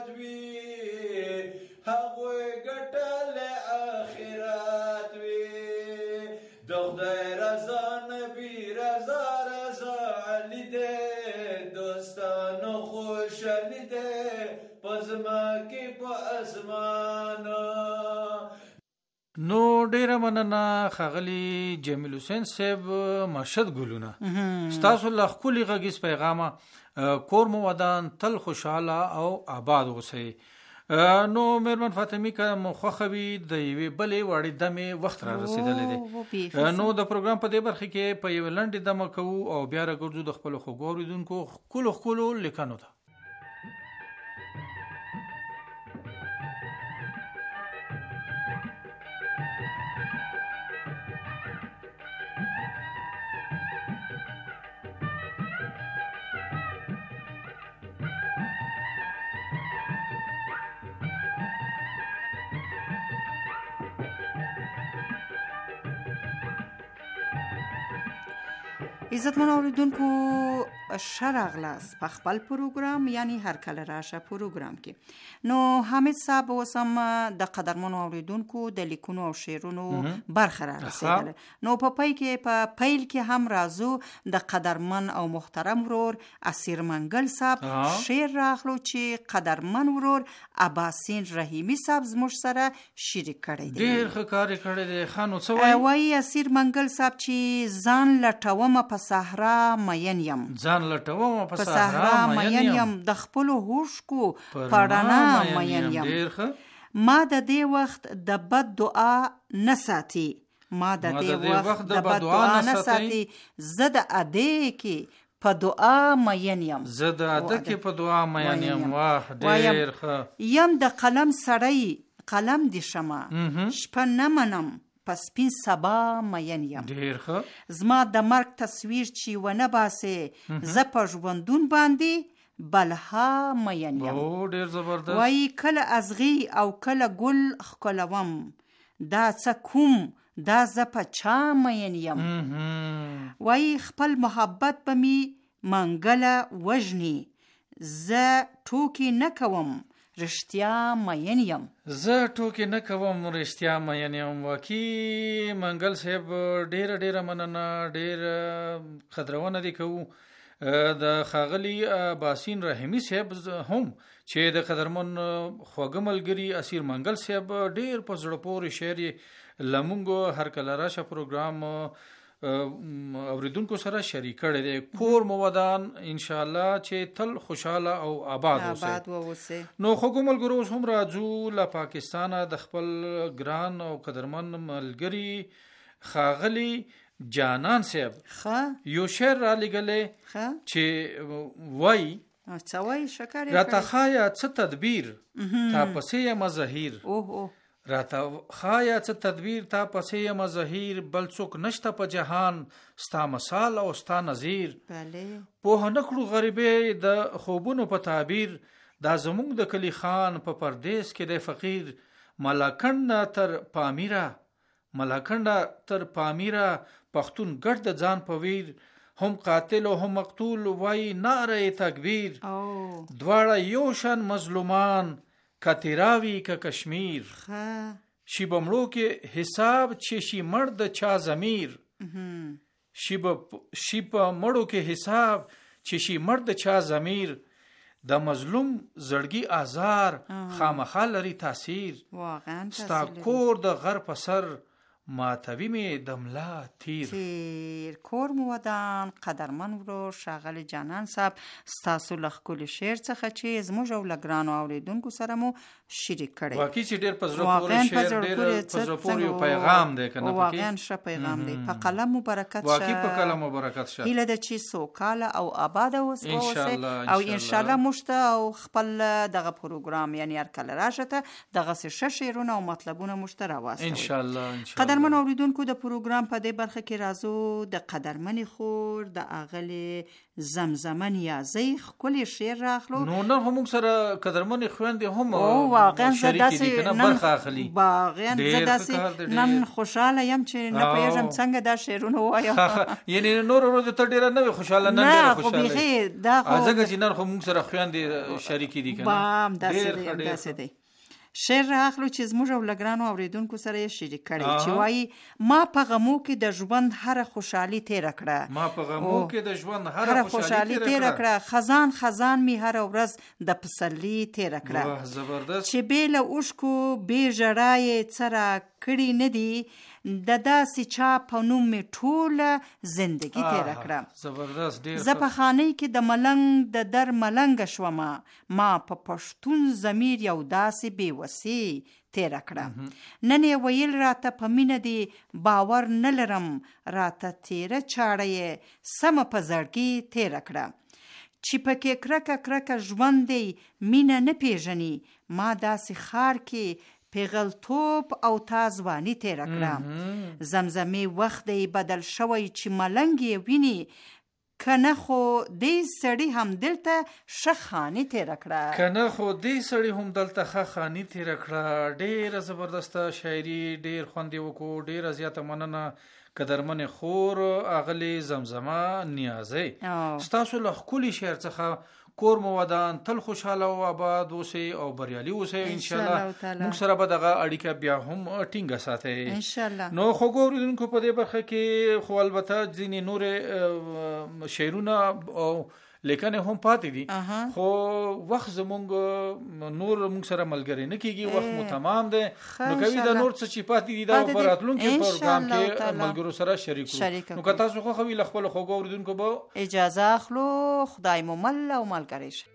نو ډیره مننه ښاغلي جمیل حسین صاحب مرشد ګلونه ستاسو له ښکلي غږیز پیغامه کور مو ودان تل خوشحاله او آباد اوسئ. نو مېرمن فاطمي که مو خوښه وي د یوې بلې وړې دمې وخت را رسېدلی دی نو د پروګرام په دې برخه کې په یوې لنډې دمه کوو او بیا راګرځو د خپلو خوږو اورېدونکو ښکلو ښکلو لیکنو ته. عزتمن اوریدونکو ښه راغلاست په خپل پروګرام یعنی هر کله راشه پروګرام کې. نو حامد صاحب اوس هم د قدرمنو اوریدونکو د لیکونو او شعرونو برخه را رسېدله. نو په پای کې په پیل کې هم راځو د قدرمن او محترم ورور اسیر منګل صاحب شعر راغلو چې قدرمن ورور عباسین رحیمی صاحب زموږ سره شریک کړی دی. ډېر ښه کار یې کړی دی. ښه نو څه وایي؟ وایي اسیر منګل صاحب چې ځان لټومه په صحرا مین یم ځان لټومه په صحرا مین یم د خپلو هوښکو په رڼا مین یم. ما د دې وخت د بد دعا نه ساتي ما د دې وخت د بد دعا نه ساتي زه د ادې کې په دعا مین یم زه د ادې کې په دعا مین یم. واه ډېر ښه. یم د قلم سړی قلم دې شمه شپه نه منم پس سپین سبا مین یم. ډېر ښه. زما د مرګ تصویر چې ونه باسې زه په ژوندون باندې بلها مین یم. ډېر زبردست. وایي کله ازغي او کله ګل ښکلوم دا څه کوم دا زه په چا مین یم. وایي خپل محبت به می منګله وژني زه ټوکې نه کوم رښتیا مین یم. زه ټوکې نه کوم رښتیا مین یم. واقعي منګل صاحب ډېره ډېره مننه. ډېر قدرونه دې کوو د ښاغلي عباسین رحیمي صاحب هم چې د قدرمن خواږه ملګري اسیر منګل صاحب ډېر په زړه پورې شعر یې له موږ هر کله راشه پروګرام اوریدونکو سره شریک کړی دی. کور مو ودان انشاءالله چې تل خوشحاله او آباد اوسئ. نو خوږو ملګرو اوس هم راځو له پاکستانه د خپل ګران او قدرمن ملګري ښاغلي جانان صاحب یو شعر را لېږلی چې وایي څه وایي شکر راته ښایه څه تدبیر تا پسې یم زهیر راته خایا څه تدبیر تا پسې یم ظهیر، بل څوک نشته په جهان ستا مثال او ستا نظیر. بله پوه نه کړو غریبې د خوبونو په تعبیر، دا زمونږ د کلی خان په پردیس کې دی فقیر. ملاکنډه تر پامیره ملاکنډه تر پامیره، پښتون ګډ د ځان په ویر. هم قاتل او هم مقتول وای نعره تکبیر. دواړه یو شان مظلومان کتیراوی که کشمیر. شی بمړو کې حساب چې شي مړ د چا ضمیر. شی شی په مړو کې حساب چې شي مړ د چا ضمیر. د مظلوم زړګي آزار خامخا لري تاثیر. ستا کور د غر په سر ماتوی می دملا تیر. تیر کور مو ودان قدرمن ورو ښاغلی جانان صاحب، ستاسو له ښکلي شعر څخه چې زموږ او له ګرانو اورېدونکو سره مو شریک کړی. واقعي چې ډېر په زړه پورې شعر، ډېر په زړه پورې پیغام دی که نه؟ واقعا ښه پیغام دی. په قلم مو برکت شه. واقعي په قلم مو برکت شه. هیله ده چې سوکاله او آباده اوسئ او انشاءالله موږ ته او خپل دغه پروګرام یعنی هرکله راشه ته دغسې ښه شعرونه او مطلبونه موږ ته راواستوئ انشاءالله. قدرمن اوریدونکو، د پروګرام په دې برخه کې راځو د قدرمنې خور د اغلې زمزمه نیازۍ ښکلی شعر راخلو. نو نن هم موږ سره قدرمنې خویندې هم واقعا زه داسې نن واقعا زه داسې نن خوشحاله یم چې نه پوهېږم څنګه دا شعرونه ووایم. یعنې نورو ورځو ته ډېره نه وې خوشحاله، نن ډېره خوشحاله نه خو بیخي دا خو ځکه چې نن خو موږ سره خویندې شریکې دي که نه؟ داسې دی. شعر راخلو چې زموږ او له ګرانو اورېدونکو سره یې شریک کړی چې وایي ما په غمو کې د ژوند هره خوشحالي تېره کړه. ما په غمو کې د ژوند هره خوشحالي تېره کړه. خزان خزان می هره ورځ د پسرلي تېره کړه. زبردست. چې بې له اوښکو بې ژړا یې څه راکړي نه دي، د داسې چا په نوم می ټوله زندگی تېره کړه. زبردست. ډېر زه په خانۍ کې د ملنګ د در ملنګه شومه، ما په پښتون ضمیر یو داسې بې وسې تېره کړه. نن یې ویل راته په مینه دي باور نه لرم، راته تېره چاړه یې سمه په زړګي تېره کړه. چې پکې کرکه کرکه ژوند دی مینه نه پیژني، ما داسې خار کې پیغلتوب او تا ځواني تېره کړه. زمزمې وخت دی بدل شوی چې ملنګ یې ویني، که نه خو دې سړي هم دلته ښه خاني تېره کړه. که نه خو دې سړي هم دلته ښه خاني تېره کړه. ډېره زبردسته شاعري، ډېر خوند یې وکړو. ډېره زیاته مننه قدرمنې خور اغلې زمزمه نیازۍ. ستاسو له ښکلي شعر څخه کور مو ودان، تل خوشحاله او آباد اوسئ او بریالي اوسئ انشاءالله. موږ سره به دغه اړیکه بیا هم ټینګه ساتئ انشاءالله. نو خوږو اورېدونکو په دې برخه کې خو البته ځینې نورې شعرونه او لیکنې هم پاتې دي، خو وخت زمونږ نور موږ سره ملګری نه کېږي، وخت مو تمام دی. نو کوي دا نور څه چې پاتې دي دا په راتلونکي پروګرام کې ملګرو سره شریک کړو. نو که تاسو خوښوي له خپلو خوږو اورېدونکو به اجازه اخلو. خدای مو مل او ملګری شه.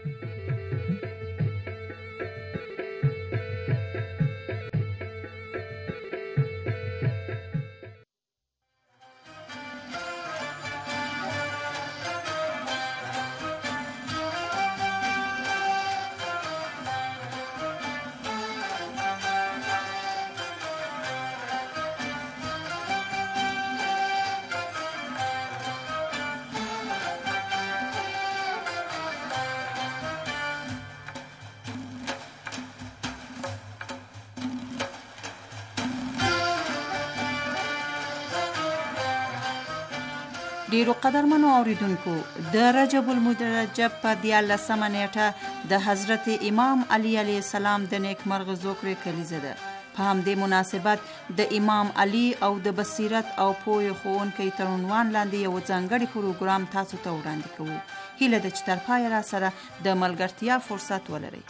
ډیرو قدرمنو اوریدونکو، د رجب المرجب په دیارلسمه نیټه د حضرت امام علی علیه السلام د نیکمرغه زوکړې کلیزه ده. په همدې مناسبت د امام علی او د بصیرت او پوهې ښوونکي تر عنوان لاندې یو ځانګړی پروګرام تاسو ته وړاندې کوو. هیله ده چې تر پایه را سره د ملګرتیا فرصت ولرئ.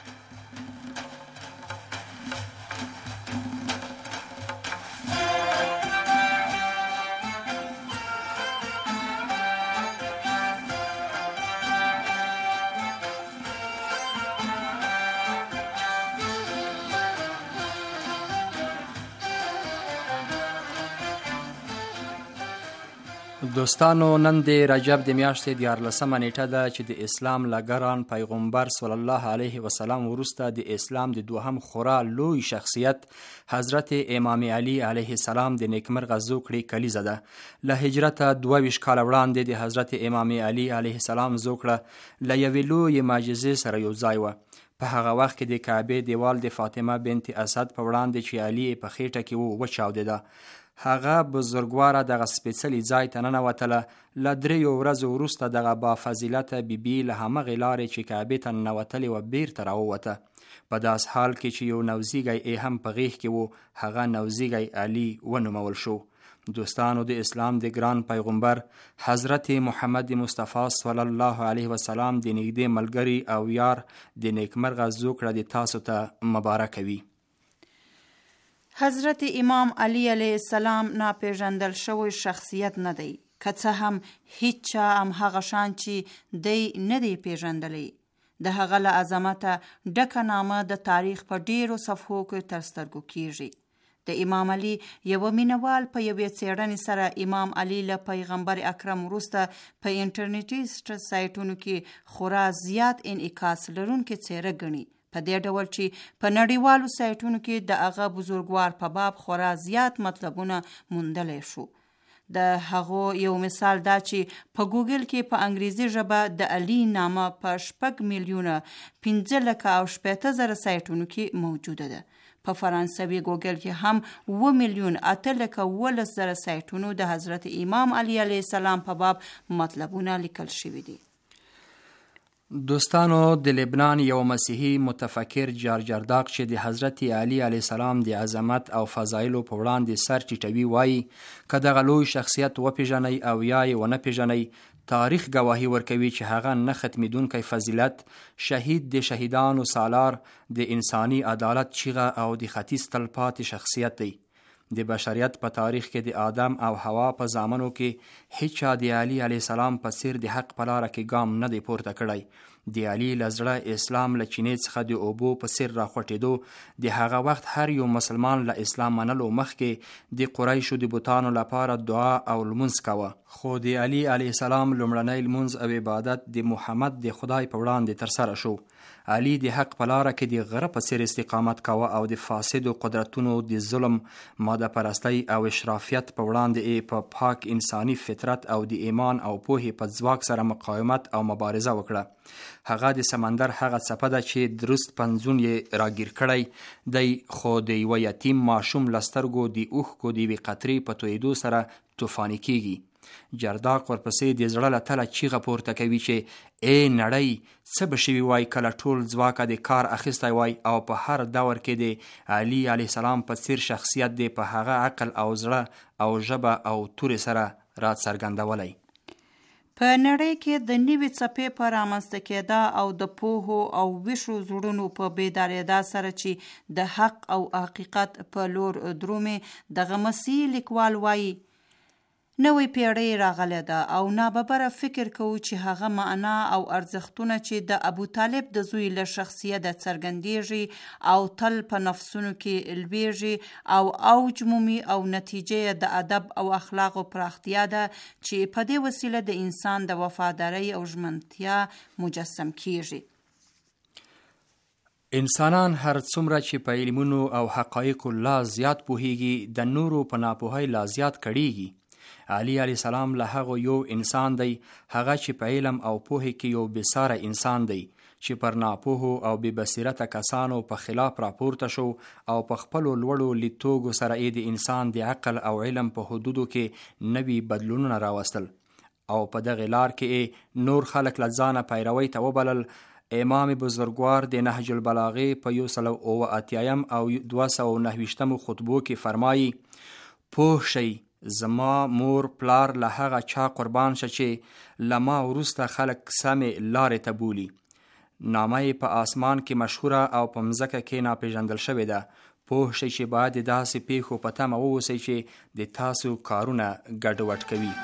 دوستانو، نن د رجب د میاشتې دیارلسمه نیټه ده چې د اسلام له ګران پیغمبر صلی الله علیه وسلم وروسته د اسلام د دوهم خورا لوی شخصیت حضرت امام علی علیه السلام د نیکمرغه زوکړې کلیزه ده. له هجرته دوه ویشت کاله وړاندې د حضرت امام علی علیه السلام زوکړه له یوې لویې معجزې سره یو ځای وه. په هغه وخت کې د کعبې دیوال د فاطمه بنت اسد په وړاندې چې علی په خېټه کې و وچاودېده. هغه بزرګواره دغه سپېڅلي ځای ته ننوتله. له دریو ورځو وروسته دغه با فضیلته بیبي له همغې لارې چې کعبې ته ننوتلې وه بیرته راووته. په داس حال کې چې یو نوزیږی یې هم په غیږ کې و، هغه نوزیږی علی ونومول شو. دوستانو، د اسلام د ګران پیغمبر حضرت محمد مصطفی صلی الله علیه وسلم د نږدې ملګري او یار د نیکمرغه زوکړه د تاسو ته مبارک وي. حضرت امام علی علیه السلام ناپیژندل شوی شخصیت نه دی، که څه هم هیڅ چا هم هغه شان چې دی نه دی پیژندلی. د هغه له عظمته ډکه نامه د تاریخ په ډیرو صفحو کې تر سترګو کیږي. د امام علی یو مینوال په یوې څېړنې سره امام علی له پیغمبر اکرم وروسته په انټرنیټي سایټونو کې خورا زیات انعکاس لرونکې څېره ګڼي، په دې ډول چې په نړیوالو سایټونو کې د هغه بزرګوار په باب خورا زیات مطلبونه موندلی شو. د هغو یو مثال دا چې په ګوګل کې په انګریزي ژبه د علی نامه په شپږ میلیونه پنځه لکه او شپېته زره سایټونو کې موجوده ده. په فرانسوي ګوګل کې هم اوه میلیون اته لکه اوولس زره سایټونو د حضرت امام علی علیه السلام په باب مطلبونه لیکل شوي دي. دوستانو، د لبنان یو مسیحي متفکر جارجرداق چې د حضرت علی علیه السلام د عظمت او فضایلو په وړاندې سر ټیټوي وایي که دغه لوی شخصیت وپیژنئ او یا یې ونه پیژنئ، تاریخ گواهی ورکوي چې هغه نه ختمیدونکی فضیلت، شهید د شهیدانو سالار، د انساني عدالت چیغه او د ختیځ تلپاتې شخصیت دی. د بشریت په تاریخ کې د آدم او حوا په زامنو کې هیڅ چا د علی علیه السلام په څیر د حق په لاره کې ګام نه دی پورته کړی. د علی له زړه اسلام له چینې څخه د اوبو په څیر راخوټېدو. د هغه وخت هر یو مسلمان له اسلام منلو مخکې د قریشو د بوتانو لپاره دعا او لمونځ کوه، خو د علی علیه السلام لومړنی لمونځ او عبادت د محمد د خدای په وړاندې ترسره شو. علی د حق په لاره کې د غره په څیر استقامت کاوه او د فاسدو قدرتونو د ظلم، ماده پرستی او اشرافیت په وړاندې په پا پاک انساني فطرت او د ایمان او پوهې په ځواک سره مقاومت او مبارزه وکړه. هغه د سمندر هغه څپه ده چې درست پنځون یې راګیر کړی دی، خو د یوه یتیم ماشوم له سترګو د اوښکو د یوې قطرې په تویېدو سره طوفاني کیږي. جرداق ورپسې د زړه له تله چیغه پورته کوي چې ای نړۍ، څه به شوي وای کله ټول ځواکه د کار اخیستی وای او په هر دور کې د علی علیه السلام په څیر شخصیت دی په هغه عقل او زړه او ژبه او تورې سره را څرګندولی. په نړۍ کې د نوې څپې په رامنځته کېدا او د پوهو او ویښو زړونو په بیدارېدا سره چې د حق او حقیقت په لور درومې، دغه مسیحي لیکوال وایي نوې پیړۍ راغلی ده او ناببره فکر کوو چې هغه معنا او ارزښتونه چې د ابو طالب د زوی له شخصیته څرګندېږي او تل په نفسونو کې لویږي او اوج مومي او نتیجه د ادب او اخلاقو پراختیا ده چې په دې وسیله د انسان د وفادارۍ او ژمنتیا مجسم کیږي. انسانان هر څومره چې په علمونو او حقایقو لا زیات پوهیږي، د نورو په ناپوهۍ لا زیات کړیږي. علی علیه السلام له هغو یو انسان دی، هغه چې په علم او پوهې کې یو بېساره انسان دی چې پر ناپوهو او بې بصیرته کسانو په خلاف راپورته شو او په خپلو لوړو لیدتوږو سره یې د انسان د عقل او علم په حدودو کې نوي بدلونونه راوستل او په دغې لار کې نور خلک له ځانه پیروۍ ته وبلل. امام بزرګوار د نهج البلاغې په یو سل او اتیایم او دوه سوه نهه ویشتمو خطبو کې فرمایي: پوه شئ، زما مور پلار له هغه چا قربان شه چې له ما وروسته خلک سمې لارې ته بولي. نامه یې په آسمان کې مشهوره او په مځکه کې ناپېژندل شوې ده. پوه شئ چې باید د داسې پیښو په تمه واوسئ چې د تاسو کارونه ګډوډ کوي.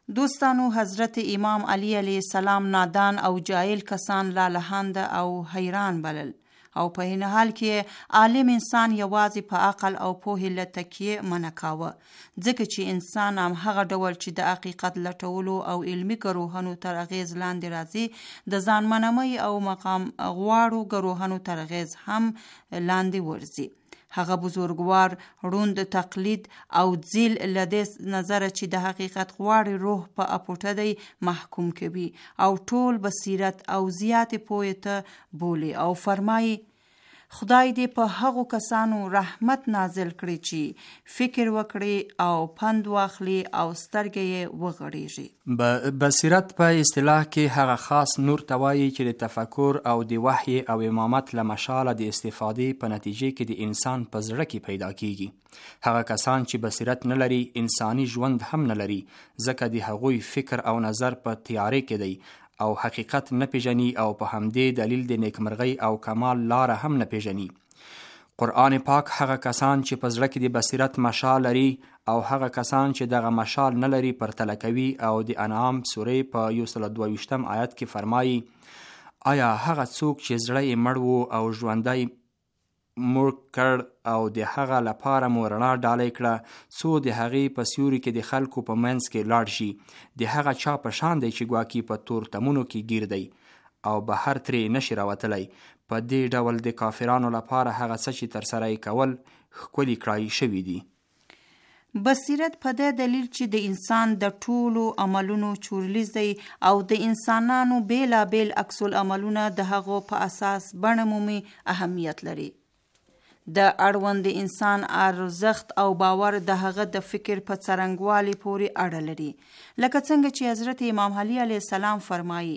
دوستانو، حضرت امام علی علیه السلام نادان او جاهل کسان لالهاند او حیران بلل او په این حال کې عالم انسان یوازې په عقل او پوهې له تکیې منع کاوه، ځکه چې انسان هم هغه ډول چې د حقیقت لټولو او علمي ګروهونو تر اغیز لاندې راځي د ځان منمۍ او مقام غواړو ګروهونو تر اغیز هم لاندې ورځي. هغه بزرگوار روند تقلید او ځیل لدې نظر چې د حقیقت غواړي روح په اپوټه دی محکوم کوي او ټول بصیرت او زیات پوهې ته بولي او فرمایي خدای دې په هغو کسانو رحمت نازل کړي چې فکر وکړي او پند واخلي او سترګې یې وغړېږي. بصیرت په اصطلاح کې هغه خاص نور ته وایي چې د تفکر او د وحی او امامت له مشاله د استفادې په نتیجې کې د انسان په زړه کې پیدا کیږي. هغه کسان چې بصیرت نه لري انساني ژوند هم نه لري، ځکه د هغوی فکر او نظر په تیارې کې دی او حقیقت نه پیژني او په همدې دلیل د نیکمرغۍ او کمال لاره هم نه پیژني. قرآن پاک هغه کسان چې په زړه کې د بصیرت مشال لري او هغه کسان چې دغه مشال نه لري پرتله کوي او د انعام سورې په یو سل دوه ویشتم آیت کې فرمایي آیا هغه څوک چې زړه یې مړ و او ژوندی مړ کړ او د هغه لپاره مو رڼا ډالۍ کړه څو د هغې په سیوري کې د خلکو په منځ کې لاړ شي، د هغه چا په شان دی چې ګواکې په تور تمونو کې ګیر دی او بهر ترې نشي راوتلی. په دې ډول د کافرانو لپاره هغه څه چې ترسره یې کول ښکلي کړای شوي دي. بصیرت په دې دلیل چې د انسان د ټولو عملونو چورلیز دی او د انسانانو بیلابیل عکس العملونه د هغو په اساس بڼه مومي اهمیت لري. د اړوند انسان ارزښت او باور د هغه د فکر په څرنګوالي پورې اړه لري، لکه څنګه چې حضرت امام علی علیه السلام فرمایي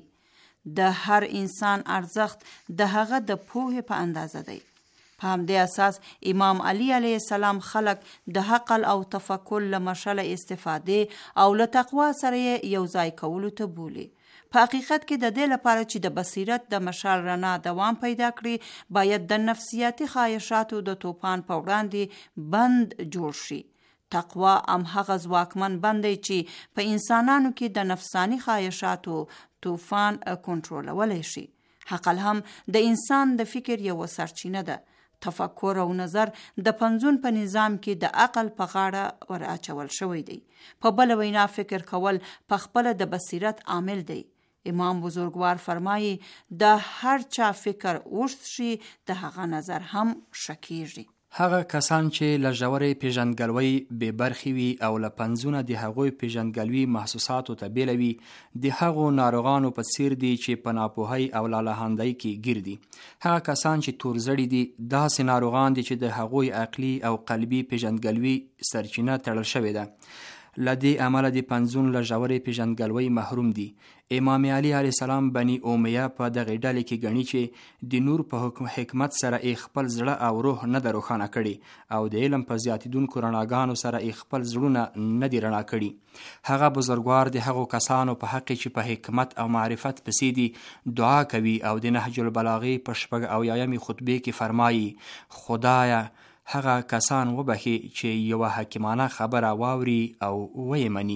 د هر انسان ارزښت د هغه د پوهې په اندازه دی. په همدې اساس امام علی علیه السلام خلق د عقل او تفکر له مشعل استفاده او له تقوا سره یو ځای کولو ته بولي. په حقیقت کې د دې لپاره چې د بصیرت د مشال رڼا دوام پیدا کړي باید د نفسیاتي خواهشاتو د توپان په وړاندې بند جوړ شي. تقوا هم هغه ځواکمن بند دی چې په انسانانو کې د نفسانی خواهشاتو توفان کنټرولولی شي. عقل هم د انسان د فکر یو سرچینه ده. تفکر او نظر د پنځون په نظام کې د عقل په غاړه ور اچول شوی دی. په بل وینا فکر کول په خپل د بصیرت عامل دی. امام بزرگوار فرمایي د هر چا فکر اوږد شي د هغه نظر هم شکیږي. هغه کسان چې له ژورې پیژندګلوۍ بې برخې وي او له پنځونه د هغوی پیژندګلوي محسوساتو ته بیلوي د هغو ناروغانو په څیر دي چې په ناپوهۍ او لالهاندۍ کې ګیر دي. هغه کسان چې تورزړي دي داسې ناروغان دي چې د هغوی عقلي او قلبي پیژندګلوي سرچینه تړل شوې ده. له دې امله د پنځون له ژورې پیژندګلوۍ محروم دي. امام علی علیه السلام بني امیه په دغې ډلې کې ګڼي چې د نور په حکمت سره یې خپل زړه او روح نه ده روښانه کړي او د علم په زیاتېدونکو رڼاګانو سره یې خپل زړونه نه دي رڼا کړي. هغه بزرګوار د هغو کسانو په حق چې په حکمت او معرفت پسې دي دعا کوي او د نهج البلاغې په شپږ اویایمې خطبې کې فرمایي خدایه هغه کسان وبخي چې یوه حکیمانه خبره واوري او ویې مني.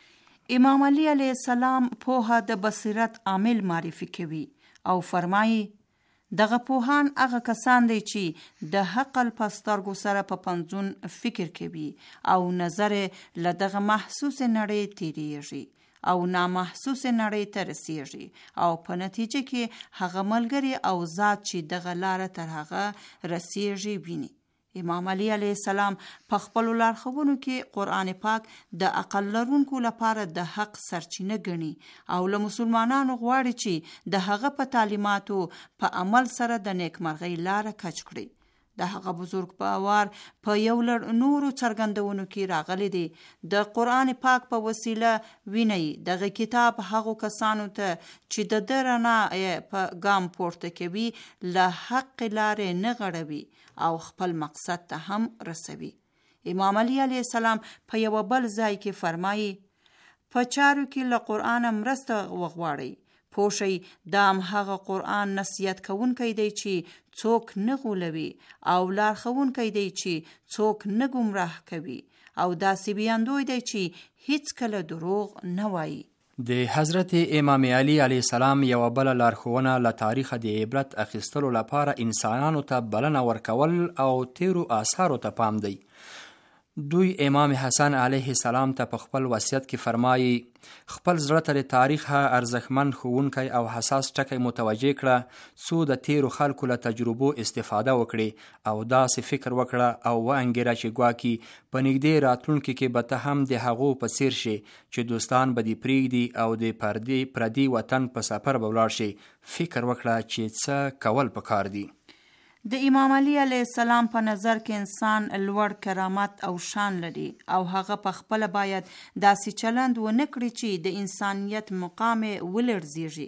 امام علی علیه السلام پوهه د بصیرت عامل معرفي کوي او فرمایي دغه پوهان هغه کسان دی چې د عقل په سترګو سره په پنځون فکر کوي او نظر له دغه محسوس نړۍ تیریږي او نامحسوس نړۍ ته رسیږي او په نتیجه کې هغه ملګری او ذات چې دغه لاره تر هغه رسیږي ویني. امام علی علیه السلام په خپل لارښوونو کې قرآن پاک د عقل لرونکو لپاره د حق سرچینه ګڼي او له مسلمانانو غواړي چې د هغه په تعلیماتو په عمل سره د نیکمرغۍ لاره کج کړي. د هغه بزرگ باور په یو لړ نورو څرګندونو کې راغلي دي. د قرآن پاک په وسیله ویني دغه کتاب هغو کسانو ته چې د ده رڼا په ګام پورته کوي له حق لارې نه غړوي او خپل مقصد ته هم رسوي. امام علی علیه السلام په یو بل ځای کې فرمایي په چارو کې له قرآن مرسته وغواړئ. پوشی دام هغه قرآن نصیحت کوونکی دی چې څوک نه غولوي او لارښوونکی دی چې څوک نه ګمراه کوي او داسې بیاندوی دی چې هیڅ کله دروغ نه وایي. د حضرت امام علی علیه السلام یوه بله لارښوونه له تاریخه د عبرت اخیستلو لپاره انسانانو ته بلنه ورکول او تیرو آثارو ته پام دی. دوی امام حسن علیه السلام ته په خپل وصیت کې فرمایي خپل زړه ته د تاریخ ارزښتمن ښوونکی او حساس ټکی متوجه کړه څو د تیرو خلکو له تجربو استفاده وکړي او داسې فکر وکړه او وانګیره چې ګواکي په نږدې راتلونکي کې به ته هم د هغو په څیر شي چې دوستان به دې پرېږدي او د پردي پردي وطن په سفر به ولاړ شي. فکر وکړه چې څه کول پکار دي. د امام علی علیه السلام په نظر کې انسان لوړ کرامت او شان لري او هغه په خپل باید داسې چلند ونه کړي چې د انسانیت مقام ولړزيږي.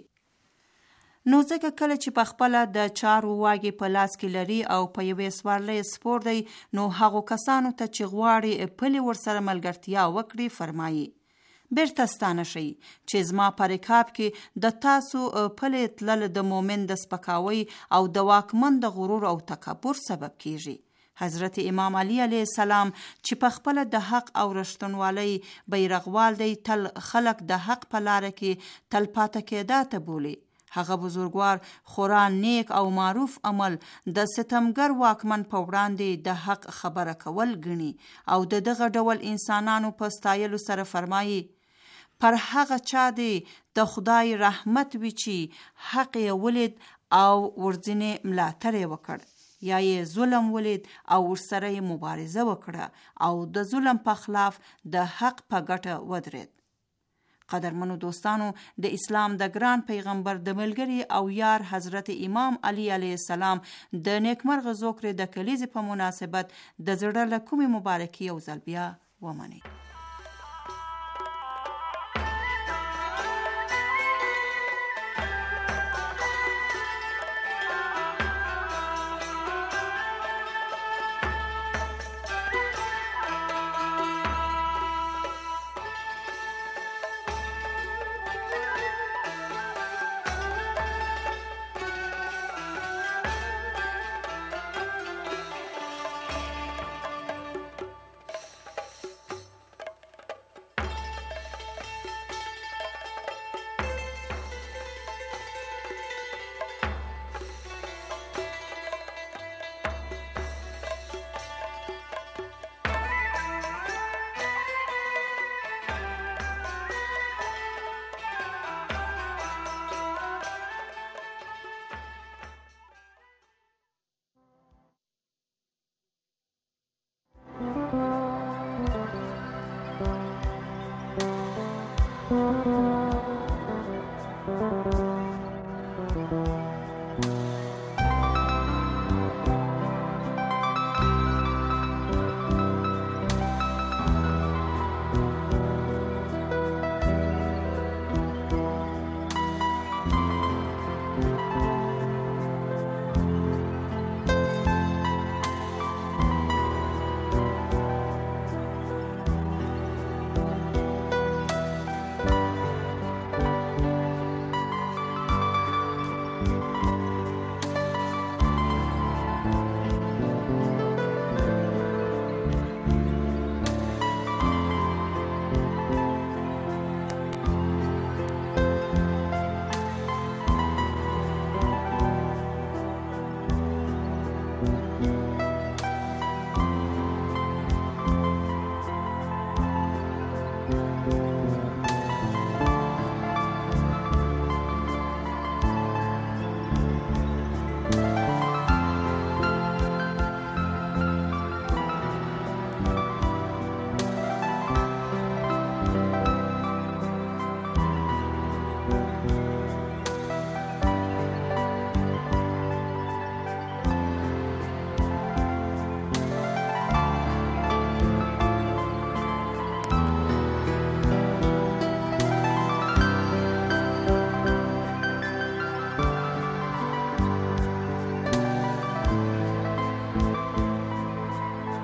نو ځکه کله چې په خپل د چارو واګي په لاس کې لري او په یوې سوارلۍ سپور دی نو هغو کسانو ته چې غواړي پلي ورسره ملګرتیا وکړي فرمایي بیرته ستانه شي چې زما په رکاب کې د تاسو پلي تلل د مومن د سپکاوي او د واکمن د غرور او تکبر سبب کیږي. حضرت امام علی علیه السلام چې په خپل د حق او رښتینوالۍ بیرغوال دی تل خلق د حق په لار کې تل پاتې کېدا ته بولي. هغه بزرګوار خورا نیک او معروف عمل د ستمګر واکمن په وړاندې د حق خبره کول ګڼي او د دغه ډول انسانانو په ستایلو سره فرمایي پر هغه چا دی د خدای رحمت وي چې حق یې ولید او ورځنې ملاتړ یې وکړ یا یې ظلم ولید او ورسره یې مبارزه وکړه او د ظلم په خلاف د حق په ګټه ودرید. قدرمنو دوستانو، د اسلام د ګران پیغمبر د ملګری او یار حضرت امام علی علیه السلام د نیکمرغه زوکړې د کلیزې په مناسبت د زړه له کومې مبارکي یو ځل بیا ومنئ.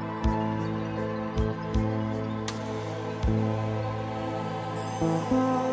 Thank you.